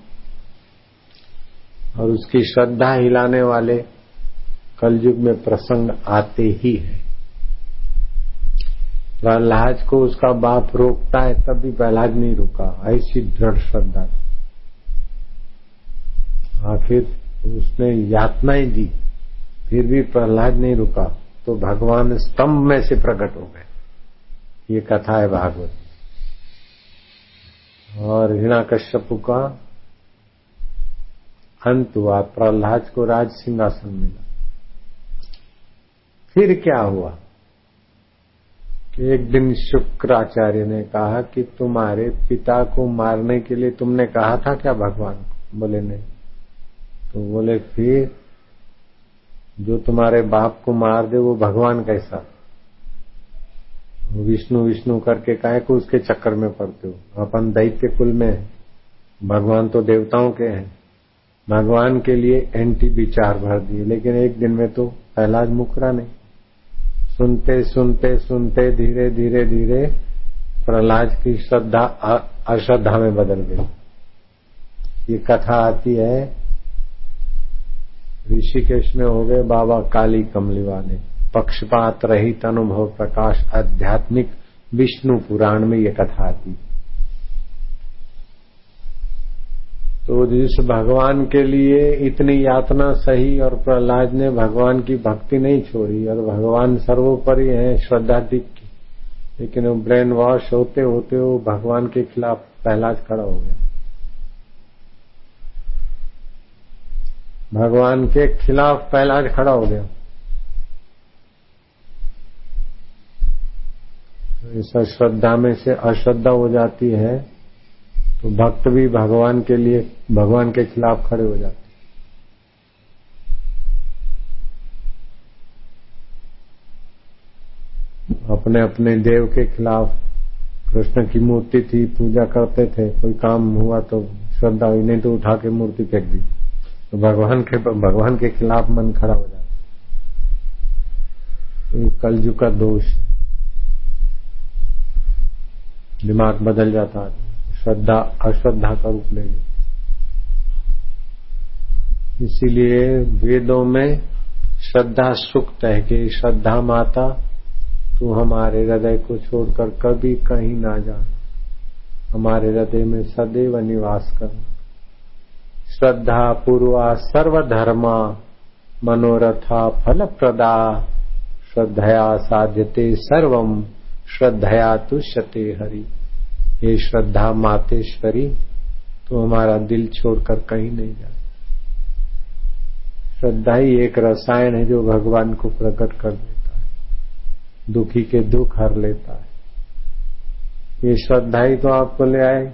A: और उसकी श्रद्धा हिलाने वाले कलयुग में प्रसंग आते ही है। प्रहलाद को उसका बाप रोकता है, तब भी प्रहलाद नहीं रुका, ऐसी दृढ़ श्रद्धा। आखिर उसने यातनाएं दी, फिर भी प्रहलाद नहीं रुका, तो भगवान स्तंभ में से प्रकट हो गए। ये कथा है भागवत। और हिरण्यकश्यप का अंत हुआ, प्रहलाद को राज सिंहासन मिला। फिर क्या हुआ कि एक दिन शुक्राचार्य ने कहा कि तुम्हारे पिता को मारने के लिए तुमने कहा था क्या भगवान को? बोले नहीं। तो बोले फिर जो तुम्हारे बाप को मार दे वो भगवान कैसा? विष्णु विष्णु करके काहे को उसके चक्कर में पड़ते हो? अपन दैत्य कुल में है, भगवान तो देवताओं के हैं। भगवान के लिए एंटी विचार भर दिए, लेकिन एक दिन में तो प्रहलाद मुकरा नहीं। सुनते सुनते सुनते धीरे धीरे धीरे प्रहलाद की श्रद्धा अश्रद्धा में बदल गई। ये कथा आती है ऋषिकेश में हो गए बाबा काली कमलिवा ने। पक्षपात रहित अनुभव प्रकाश आध्यात्मिक विष्णु पुराण में ये कथा आती। तो जिस भगवान के लिए इतनी यातना सही और प्रहलाद ने भगवान की भक्ति नहीं छोड़ी, और भगवान सर्वोपरि है श्रद्धा की, लेकिन वो ब्रेन वॉश होते होते वो भगवान के खिलाफ प्रहलाद खड़ा हो गया। भगवान के खिलाफ प्रहलाद खड़ा हो गया। ऐसा श्रद्धा में से अश्रद्धा हो जाती है तो भक्त भी भगवान के लिए भगवान के खिलाफ खड़े हो जाते। अपने अपने देव के खिलाफ। कृष्ण की मूर्ति थी, पूजा करते थे, कोई काम हुआ तो श्रद्धा हुई, नहीं तो उठा के मूर्ति फेंक दी। तो भगवान के खिलाफ मन खड़ा हो जाता। ये कलयुग का दोष है। दिमाग बदल जाता है, श्रद्धा अश्रद्धा का रूप लेगी। इसीलिए वेदों में श्रद्धा सूक्त है कि श्रद्धा माता तू हमारे हृदय को छोड़कर कभी कहीं ना जा, हमारे हृदय में सदैव निवास कर। श्रद्धा पूर्वा सर्वधर्मा मनोरथा फलप्रदा, श्रद्धया साध्यते सर्वम श्रद्धया तुष्यते हरि। हे श्रद्धा मातेश्वरी, तो हमारा दिल छोड़कर कहीं नहीं जा। श्रद्धा ही एक रसायन है जो भगवान को प्रकट कर देता है, दुखी के दुख हर लेता है। ये श्रद्धा ही तो आपको ले आए।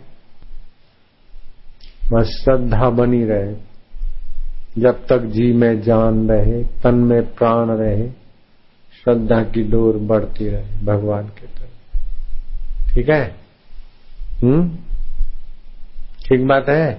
A: बस श्रद्धा बनी रहे, जब तक जी में जान रहे, तन में प्राण रहे, श्रद्धा की डोर बढ़ती रहे भगवान के तरफ। ठीक है? ठीक बात है।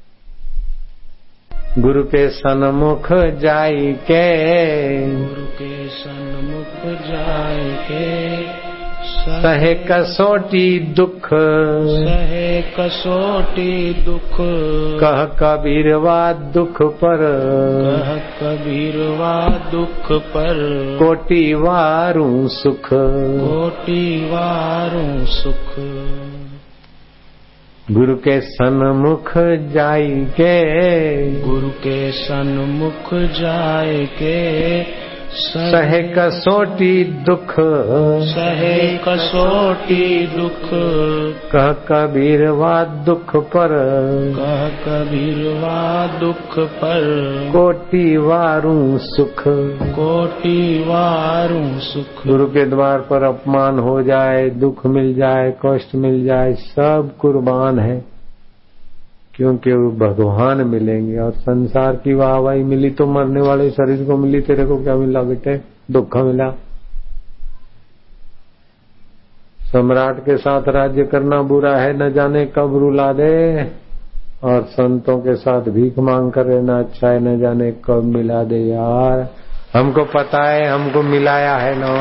A: गुरु के सन्मुख जाई के,
B: गुरु के सन्मुख जाई के,
A: सहे कसोटी दुख,
B: सहे कसोटी दुख,
A: कह कबीरवा दुख पर,
B: कह कबीरवा दुख पर,
A: कोटि वारू सुख,
B: कोटि वारू सुख।
A: गुरु के सन्मुख जाई के,
B: गुरु के सन्मुख जाए के,
A: सहे कसोटी दुख,
B: सहे कसोटी दुख,
A: कह कबीरवा दुख पर,
B: कह कबीरवा दुख पर,
A: कोटि वारू सुख,
B: कोटि वारू सुख।
A: गुरु के द्वार पर अपमान हो जाए, दुख मिल जाए, कष्ट मिल जाए, सब कुर्बान है, क्योंकि वो भगवान मिलेंगे। और संसार की वाहवाही मिली तो मरने वाले शरीर को मिली, तेरे को क्या मिला बेटे? दुख मिला। सम्राट के साथ राज्य करना बुरा है, न जाने कब रुला दे, और संतों के साथ भीख मांग कर रहना अच्छा है, न जाने कब मिला दे। यार हमको पता है, हमको मिलाया है ना।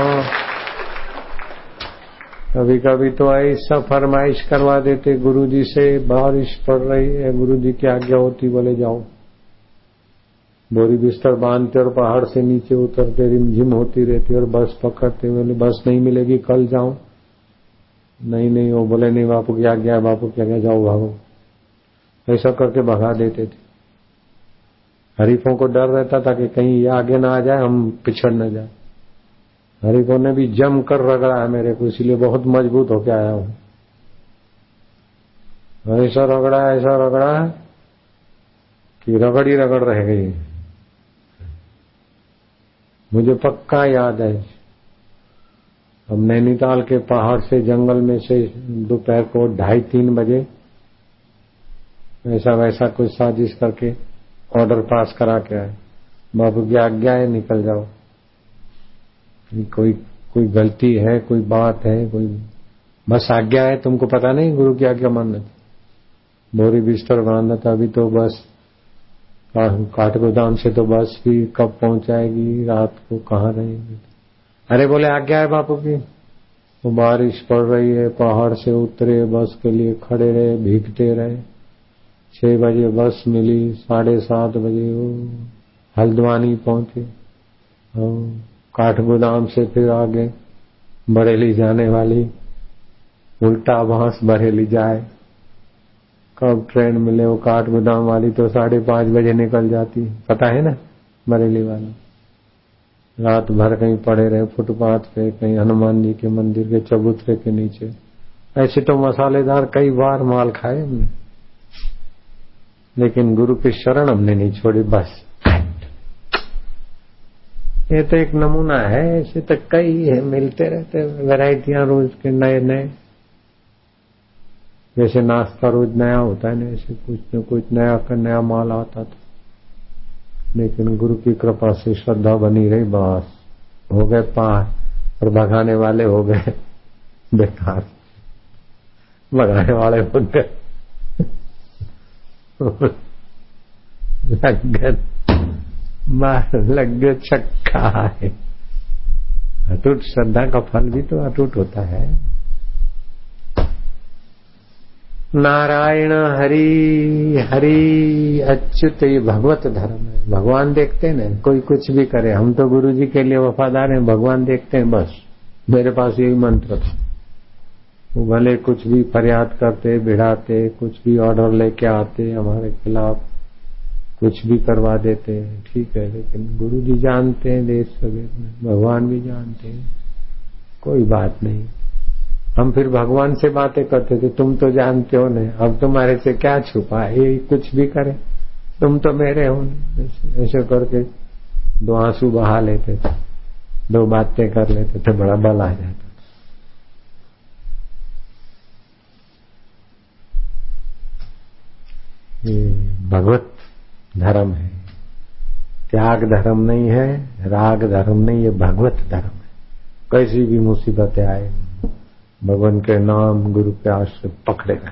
A: कभी कभी तो ऐसा फरमाइश करवा देते गुरुजी से, बारिश पड़ रही है, गुरुजी की आज्ञा होती, बोले जाओ। बोरी बिस्तर बांधते और पहाड़ से नीचे उतरते, रिमझिम होती रहती और बस पकड़ते, बोले बस नहीं मिलेगी, कल जाऊं। नहीं, वो बोले नहीं, बापू की आज्ञा है, बापू की आज्ञा, जाओ भागो। ऐसा करके भगा देते थे। हरीफों को डर रहता था कि कहीं ये आगे ना आ जाए, हम पिछड़ न जाए। हरीफों ने भी जम कर रगड़ा है मेरे को, इसलिए बहुत मजबूत होके आया हूं। ऐसा रगड़ा कि रगड़ ही रगड़ रह गई। मुझे पक्का याद है, हम नैनीताल के पहाड़ से, जंगल में से दोपहर को 2:30-3 बजे ऐसा वैसा कुछ साजिश करके ऑर्डर पास करा के आए, बाबू की आज्ञा है, निकल जाओ। कोई गलती है, कोई बात है, कोई बस आज्ञा है, तुमको पता नहीं गुरु की आज्ञा मानना थी। बोरी बिस्तर बांधना था। अभी तो बस काठगोदाम से तो बस भी कब पहुंचाएगी, रात को कहाँ रहेंगे। अरे बोले आज्ञा है बापू की। वो बारिश पड़ रही है, पहाड़ से उतरे, बस के लिए खड़े रहे, भीगते रहे। 6 बजे बस मिली, 7:30 बजे वो हल्द्वानी पहुंचे। काठगोदाम से फिर आगे बरेली जाने वाली, उल्टा बांस बरेली जाए। कब ट्रेन मिले? वो काठगोदाम वाली तो 5:30 बजे निकल जाती, पता है ना, बरेली वाला। रात भर कहीं पड़े रहे फुटपाथ पे, कहीं हनुमान जी के मंदिर के चबूतरे के नीचे। ऐसे तो मसालेदार कई बार माल खाए हमने, लेकिन गुरु की शरण हमने नहीं छोड़ी। बस ये तो एक नमूना है, ऐसे तो कई है, मिलते रहते वैरायटियां रोज के नए नए। जैसे नाश्ता रोज नया होता है ना, ऐसे कुछ न कुछ नया का नया माल आता था। लेकिन गुरु की कृपा से श्रद्धा बनी रही, बस हो गए पार। और भगाने वाले हो गए बेकार, भगाने वाले हो गए लग गए छक्का है। अटूट श्रद्धा का फल भी तो अटूट होता है। नारायण हरि हरि अच्युत, ये भगवत धर्म है। भगवान देखते ना, कोई कुछ भी करे, हम तो गुरु जी के लिए वफादार हैं, भगवान देखते हैं। बस मेरे पास यही मंत्र था। वो भले कुछ भी फरियाद करते, भिड़ाते, कुछ भी ऑर्डर लेके आते हमारे खिलाफ, कुछ भी करवा देते हैं, ठीक है, लेकिन गुरु जी जानते हैं, देश सवेर में भगवान भी जानते हैं, कोई बात नहीं। हम फिर भगवान से बातें करते थे, तुम तो जानते हो नहीं, अब तुम्हारे से क्या छुपा है, ये कुछ भी करे, तुम तो मेरे हो। ऐसे करके 2 आंसू बहा लेते थे, 2 बातें कर लेते थे, बड़ा बल आ जाता। ये भगवत धर्म है, त्याग धर्म नहीं है, राग धर्म नहीं, ये भगवत धर्म है। कैसी भी मुसीबतें आए, भगवान के नाम, गुरु के आश्रय पकड़े रहे।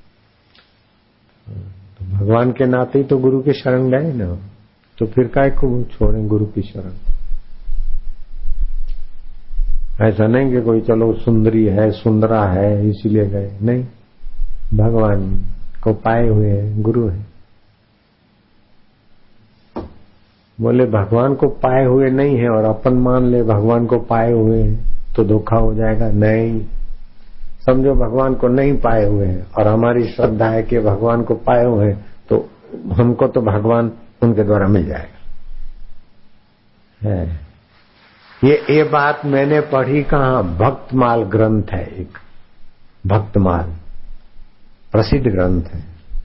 A: तो भगवान के नाते ही तो गुरु की शरण गए ना, तो फिर काय को छोड़ें गुरु की शरण। ऐसा नहीं कि कोई चलो सुंदरी है, सुंदरा है इसीलिए गए, नहीं, भगवान को पाए हुए हैं, गुरु है। बोले भगवान को पाए हुए नहीं है और अपन मान ले भगवान को पाए हुए हैं तो धोखा हो जाएगा। नहीं, समझो भगवान को नहीं पाए हुए हैं और हमारी श्रद्धा है कि भगवान को पाए हुए हैं, तो हमको तो भगवान उनके द्वारा मिल जाएगा है। ये बात मैंने पढ़ी कहाँ? भक्तमाल ग्रंथ है, एक भक्तमाल प्रसिद्ध ग्रंथ है।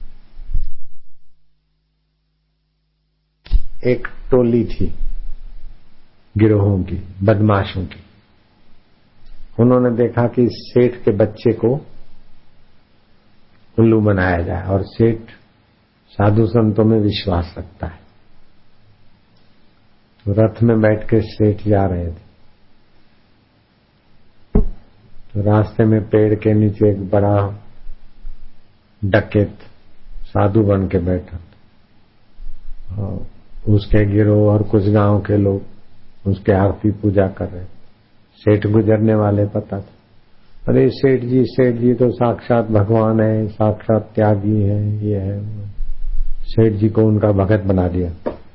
A: एक टोली थी गिरोहों की, बदमाशों की। उन्होंने देखा कि सेठ के बच्चे को उल्लू बनाया जाए, और सेठ साधु संतों में विश्वास रखता है। तो रथ में बैठ के सेठ जा रहे थे, तो रास्ते में पेड़ के नीचे एक बड़ा डकैत साधु बन के बैठा था, और उसके गिरोह और कुछ गांव के लोग उसके आरती पूजा कर रहे। सेठ गुजरने वाले पता था, अरे सेठ जी तो साक्षात भगवान है, साक्षात त्यागी है, ये है। सेठ जी को उनका भगत बना दिया,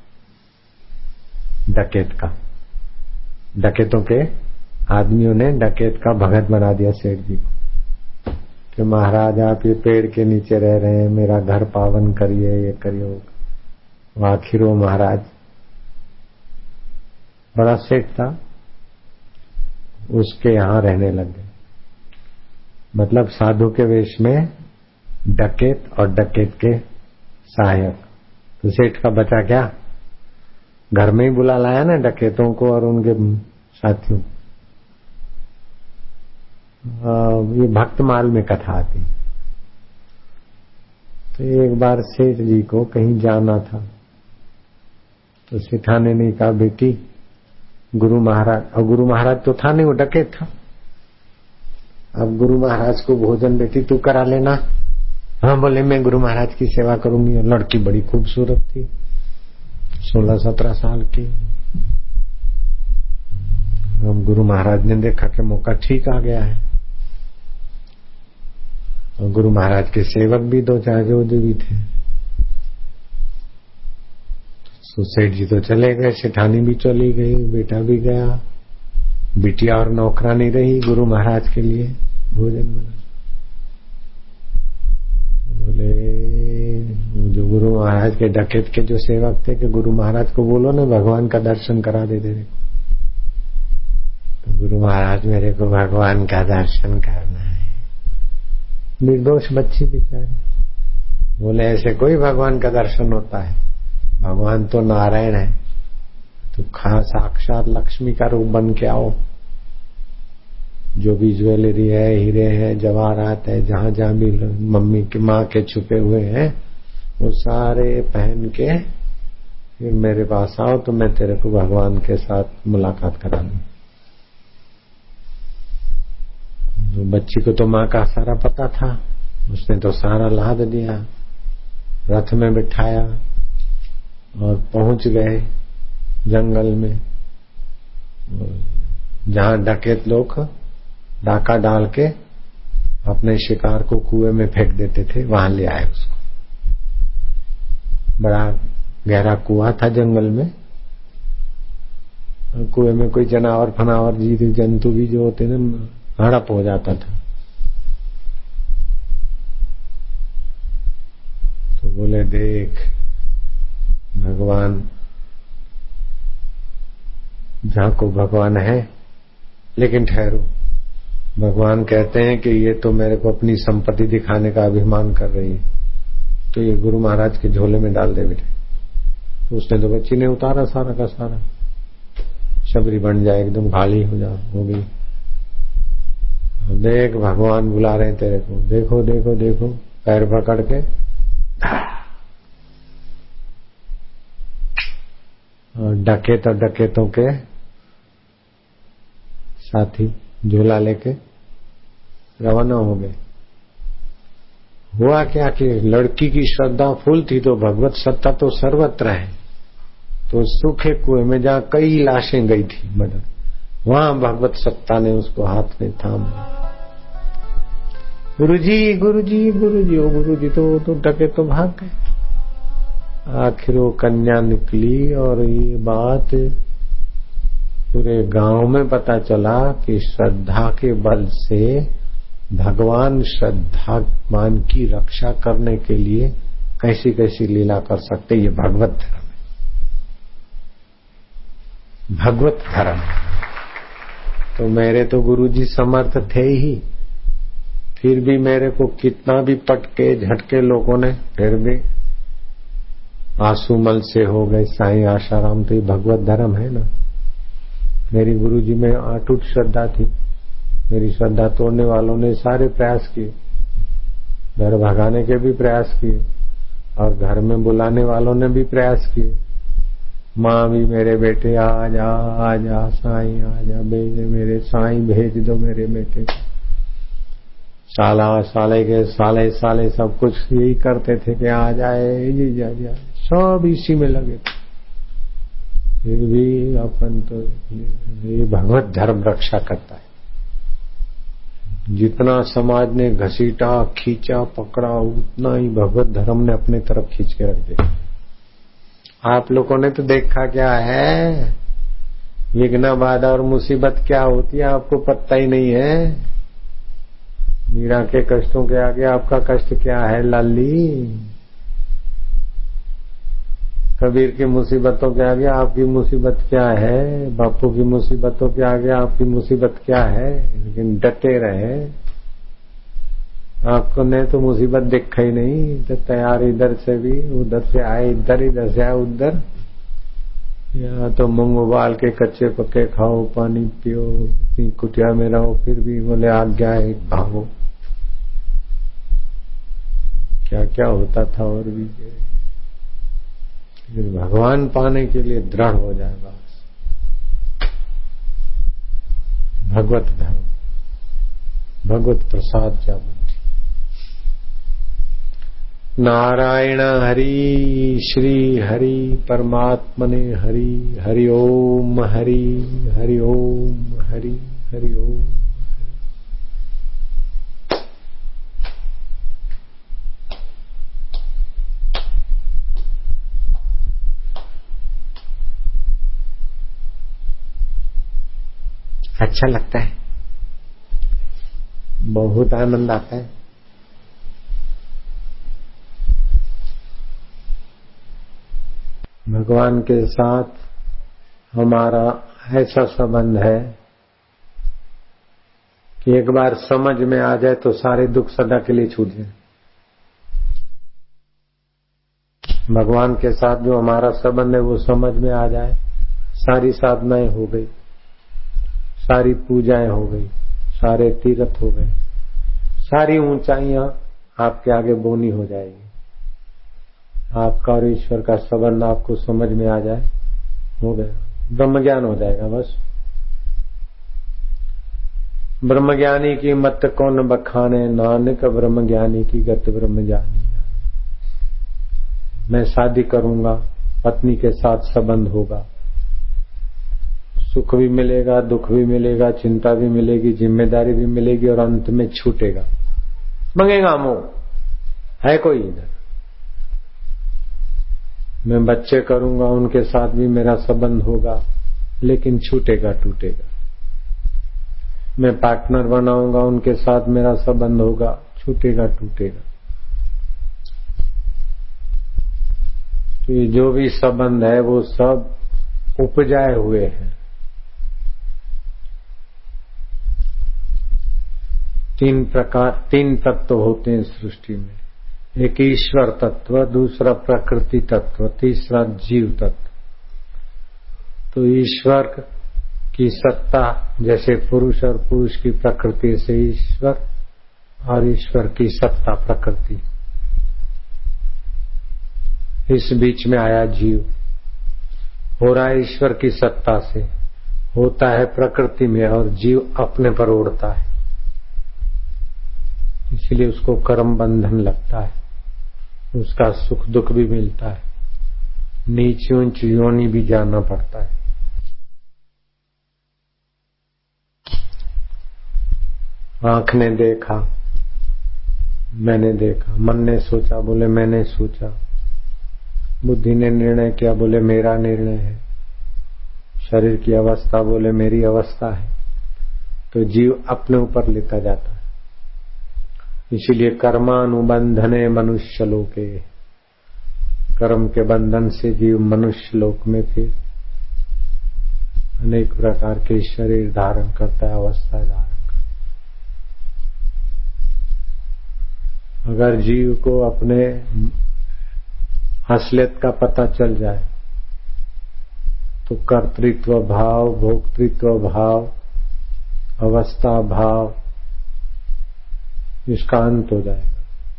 A: डकैत का। डकैतों के आदमियों ने डकैत का भगत बना दिया सेठ जी को कि महाराज आप ये पेड़ के नीचे रह रहे हैं, मेरा घर पावन करिए, ये करिए। आखिर वो महाराज बड़ा सेठ था, उसके यहां रहने लग गए। मतलब साधु के वेश में डकैत और डकैत के सहायक। तो सेठ का बचा क्या? घर में ही बुला लाया ना डकैतों को और उनके साथियों। ये भक्तमाल में कथा आती। तो एक बार सेठ जी को कहीं जाना था, तो सेठाने ने कहा बेटी गुरु महाराज, और गुरु महाराज तो था नहीं, वो डकैत था। अब गुरु महाराज को भोजन बेटी तू करा लेना। हाँ बोले मैं गुरु महाराज की सेवा करूंगी। और लड़की बड़ी खूबसूरत थी, 16-17 साल की। अब गुरु महाराज ने देखा कि मौका ठीक आ गया है, और गुरु महाराज के सेवक भी 2-4 जो भी थे। तो सेठ जी तो चले गए, सेठानी भी चली गई, बेटा भी गया, बिटिया और नौकरानी रही गुरु महाराज के लिए भोजन बना। बोले जो गुरु महाराज के डकैत के जो सेवक थे कि गुरु महाराज को बोलो ना भगवान का दर्शन करा दे दे। तो गुरु महाराज मेरे को भगवान का दर्शन करना है। निर्दोष बच्ची बेचारी। बोले ऐसे कोई भगवान का दर्शन होता है? भगवान तो नारायण है, तो साक्षात लक्ष्मी का रूप बन के आओ। जो भी ज्वेलरी है, हीरे हैं, जवाहरात है, जहां जहां भी मम्मी की माँ के छुपे हुए हैं, वो सारे पहन के फिर मेरे पास आओ, तो मैं तेरे को भगवान के साथ मुलाकात करा दूं। तो बच्ची को तो माँ का सारा पता था, उसने तो सारा लाद दिया, रथ में बिठाया और पहुंच गए जंगल में, जहां डकैत लोग डाका डाल के अपने शिकार को कुएं में फेंक देते थे, वहां ले आए उसको। बड़ा गहरा कुआं था जंगल में, कुएं में कोई जनावर फनावर जीव जंतु भी जो होते ना हड़प हो जाता था। तो बोले देख भगवान, जहां को भगवान है, लेकिन ठहरो, भगवान कहते हैं कि ये तो मेरे को अपनी संपत्ति दिखाने का अभिमान कर रही है, तो ये गुरु महाराज के झोले में डाल दे बेटे। तो उसने तो बच्ची ने उतारा सारा का सारा, शबरी बन जाए, एकदम खाली हो गई। देख भगवान बुला रहे हैं तेरे को, देखो देखो देखो, पैर पकड़ के डकैत और डकैतों के साथी झोला लेके रवाना हो गए। हुआ क्या कि लड़की की श्रद्धा फुल थी, तो भगवत सत्ता तो सर्वत्र है। तो सूखे कुएं में जहां कई लाशें गई थी मदद, वहां भगवत सत्ता ने उसको हाथ में थाम लिया। गुरुजी गुरुजी गुरुजी, ओ गुरुजी तो डकैत तो भाग गए। आखिर वो कन्या निकली और ये बात पूरे गांव में पता चला कि श्रद्धा के बल से भगवान श्रद्धावान की रक्षा करने के लिए कैसी कैसी लीला कर सकते। ये भगवत धर्म है, भगवत धर्म। तो मेरे तो गुरुजी समर्थ थे ही, फिर भी मेरे को कितना भी पटके झटके लोगों ने, फिर भी आंसू मल से हो गए साईं आशाराम। तो ये भगवत धर्म है ना। मेरी गुरुजी में अटूट श्रद्धा थी। मेरी श्रद्धा तोड़ने वालों ने सारे प्रयास किए, घर भगाने के भी प्रयास किए और घर में बुलाने वालों ने भी प्रयास किए। माँ भी मेरे बेटे आ जा साईं आ जा, भेजे मेरे साईं भेज दो मेरे बेटे। साले सब कुछ यही करते थे कि आ जाए जी जा, सब इसी में लगे थे। फिर भी अपन तो ये भगवत धर्म रक्षा करता है। जितना समाज ने घसीटा खींचा पकड़ा उतना ही भगवत धर्म ने अपने तरफ खींच के रख दिया। आप लोगों ने तो देखा क्या है, विघ्न बाधा और मुसीबत क्या होती है आपको पता ही नहीं है। मीरा के कष्टों के आगे आपका कष्ट क्या है लाली। कबीर की मुसीबतों के आगे आपकी मुसीबत क्या है, बापू की मुसीबतों के आगे आपकी मुसीबत क्या है। लेकिन डटे रहे। आपको ने तो मुसीबत देखा ही नहीं, तो तैयार इधर से भी उधर से आए इधर से आए उधर। या तो मूंग उबाल के कच्चे पक्के खाओ, पानी पियो, कुटिया में रहो, फिर भी बोले आज्ञा है भागो। क्या क्या होता था। और भी भगवान पाने के लिए दृढ़ हो जाए बस। भगवत धर्म, भगवत प्रसाद जागृति। नारायण हरि श्री हरि परमात्मने हरि। हरि ओम हरि, हरि ओम हरि, हरि ओम। अच्छा लगता है, बहुत आनंद आता है। भगवान के साथ हमारा ऐसा संबंध है कि एक बार समझ में आ जाए तो सारे दुख सदा के लिए छूट जाए। भगवान के साथ जो हमारा संबंध है वो समझ में आ जाए, सारी साधनाएं हो गई, सारी पूजाएं हो गई, सारे तीर्थ हो गए, सारी ऊंचाइयां आपके आगे बोनी हो जाएगी। आपका और ईश्वर का संबंध आपको समझ में आ जाए, हो गया, ब्रह्म ज्ञान हो जाएगा बस। ब्रह्म ज्ञानी की मत कौन बखाने, नानक ब्रह्म ज्ञानी की गत ब्रह्म ज्ञानी। मैं शादी करूंगा, पत्नी के साथ संबंध होगा, सुख भी मिलेगा, दुख भी मिलेगा, चिंता भी मिलेगी, जिम्मेदारी भी मिलेगी और अंत में छूटेगा, मंगेगा मोह। है कोई इधर? मैं बच्चे करूंगा, उनके साथ भी मेरा संबंध होगा, लेकिन छूटेगा टूटेगा। मैं पार्टनर बनाऊंगा, उनके साथ मेरा संबंध होगा, छूटेगा टूटेगा। तो ये जो भी संबंध है वो सब उपजाए हुए हैं। तीन तत्व होते हैं सृष्टि में। एक ईश्वर तत्व, दूसरा प्रकृति तत्व, तीसरा जीव तत्व। तो ईश्वर की सत्ता जैसे पुरुष और पुरुष की प्रकृति से ईश्वर, और ईश्वर की सत्ता प्रकृति, इस बीच में आया जीव। हो रहा है ईश्वर की सत्ता से, होता है प्रकृति में, और जीव अपने पर उड़ता है, इसलिए उसको कर्म बंधन लगता है, उसका सुख दुख भी मिलता है, नीच ऊंच योनि भी जाना पड़ता है। आंख ने देखा, मैंने देखा, मन ने सोचा, बोले मैंने सोचा, बुद्धि ने निर्णय किया, बोले मेरा निर्णय है, शरीर की अवस्था बोले मेरी अवस्था है। तो जीव अपने ऊपर लेता जाता है। इसीलिए कर्मानुबंधने मनुष्य लोके, कर्म के बंधन से जीव मनुष्य लोक में फिर अनेक प्रकार के शरीर धारण करता है, अवस्था धारण करता है। अगर जीव को अपने असलियत का पता चल जाए तो कर्तृत्व भाव, भोक्तृत्व भाव, अवस्था भाव, इसका अंत हो जाएगा।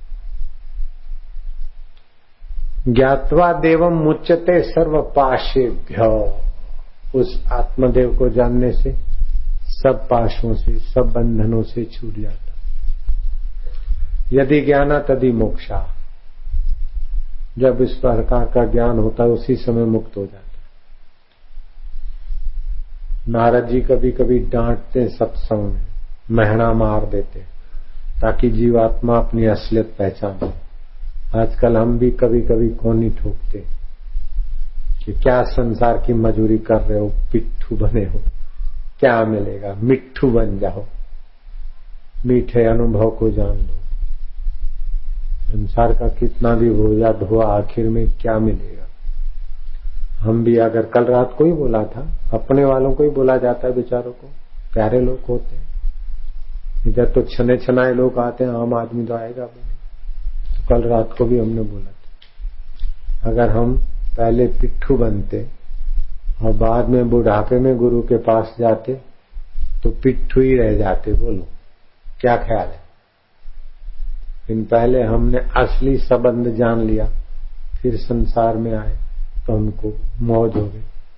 A: ज्ञात्वा देवम मुच्यते सर्व पाशेभ्य, उस आत्मदेव को जानने से सब पाशों से, सब बंधनों से छूट जाता। यदि ज्ञाना तदि मोक्षा, जब इस प्रकार का ज्ञान होता है उसी समय मुक्त हो जाता। नारद जी कभी कभी डांटते सत्संग में, महणा मार देते ताकि जीवात्मा अपनी असलियत पहचाने। आजकल हम भी कभी कभी कोनी ठोकते कि क्या संसार की मजूरी कर रहे हो, पिट्ठू बने हो, क्या मिलेगा, मिट्ठू बन जाओ, मीठे अनुभव को जान लो। संसार का कितना भी भोजा धोआ, आखिर में क्या मिलेगा। हम भी अगर कल रात को ही बोला था, अपने वालों को ही बोला जाता है, बेचारों को, प्यारे लोग होते हैं। इधर तो छने छनाए लोग आते हैं, आम आदमी तो आएगा भी नहीं। तो कल रात को भी हमने बोला था, अगर हम पहले पिट्ठू बनते और बाद में बुढ़ापे में गुरु के पास जाते तो पिट्ठू ही रह जाते। बोलो क्या ख्याल है। लेकिन पहले हमने असली संबंध जान लिया, फिर संसार में आए तो हमको मौज हो गई।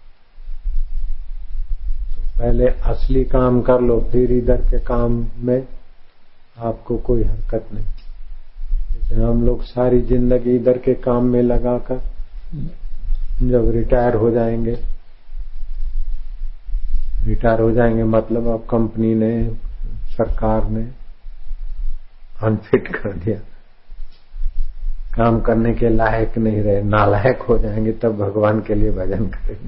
A: तो पहले असली काम कर लो, फिर इधर के काम में आपको कोई हरकत नहीं। लेकिन हम लोग सारी जिंदगी इधर के काम में लगाकर जब रिटायर हो जाएंगे मतलब अब कंपनी ने, सरकार ने अनफिट कर दिया, काम करने के लायक नहीं रहे, नालायक हो जाएंगे, तब भगवान के लिए भजन करेंगे।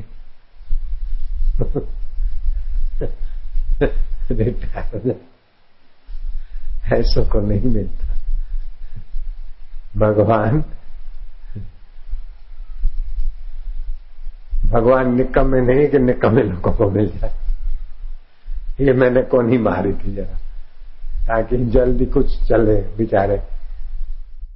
A: रिटायर हो जाए, ऐसों को नहीं मिलता भगवान निकम्मे नहीं कि निकम्मे लोगों को मिल जाए। ये मैंने को नहीं मारी थी जरा, ताकि जल्दी कुछ चले बेचारे।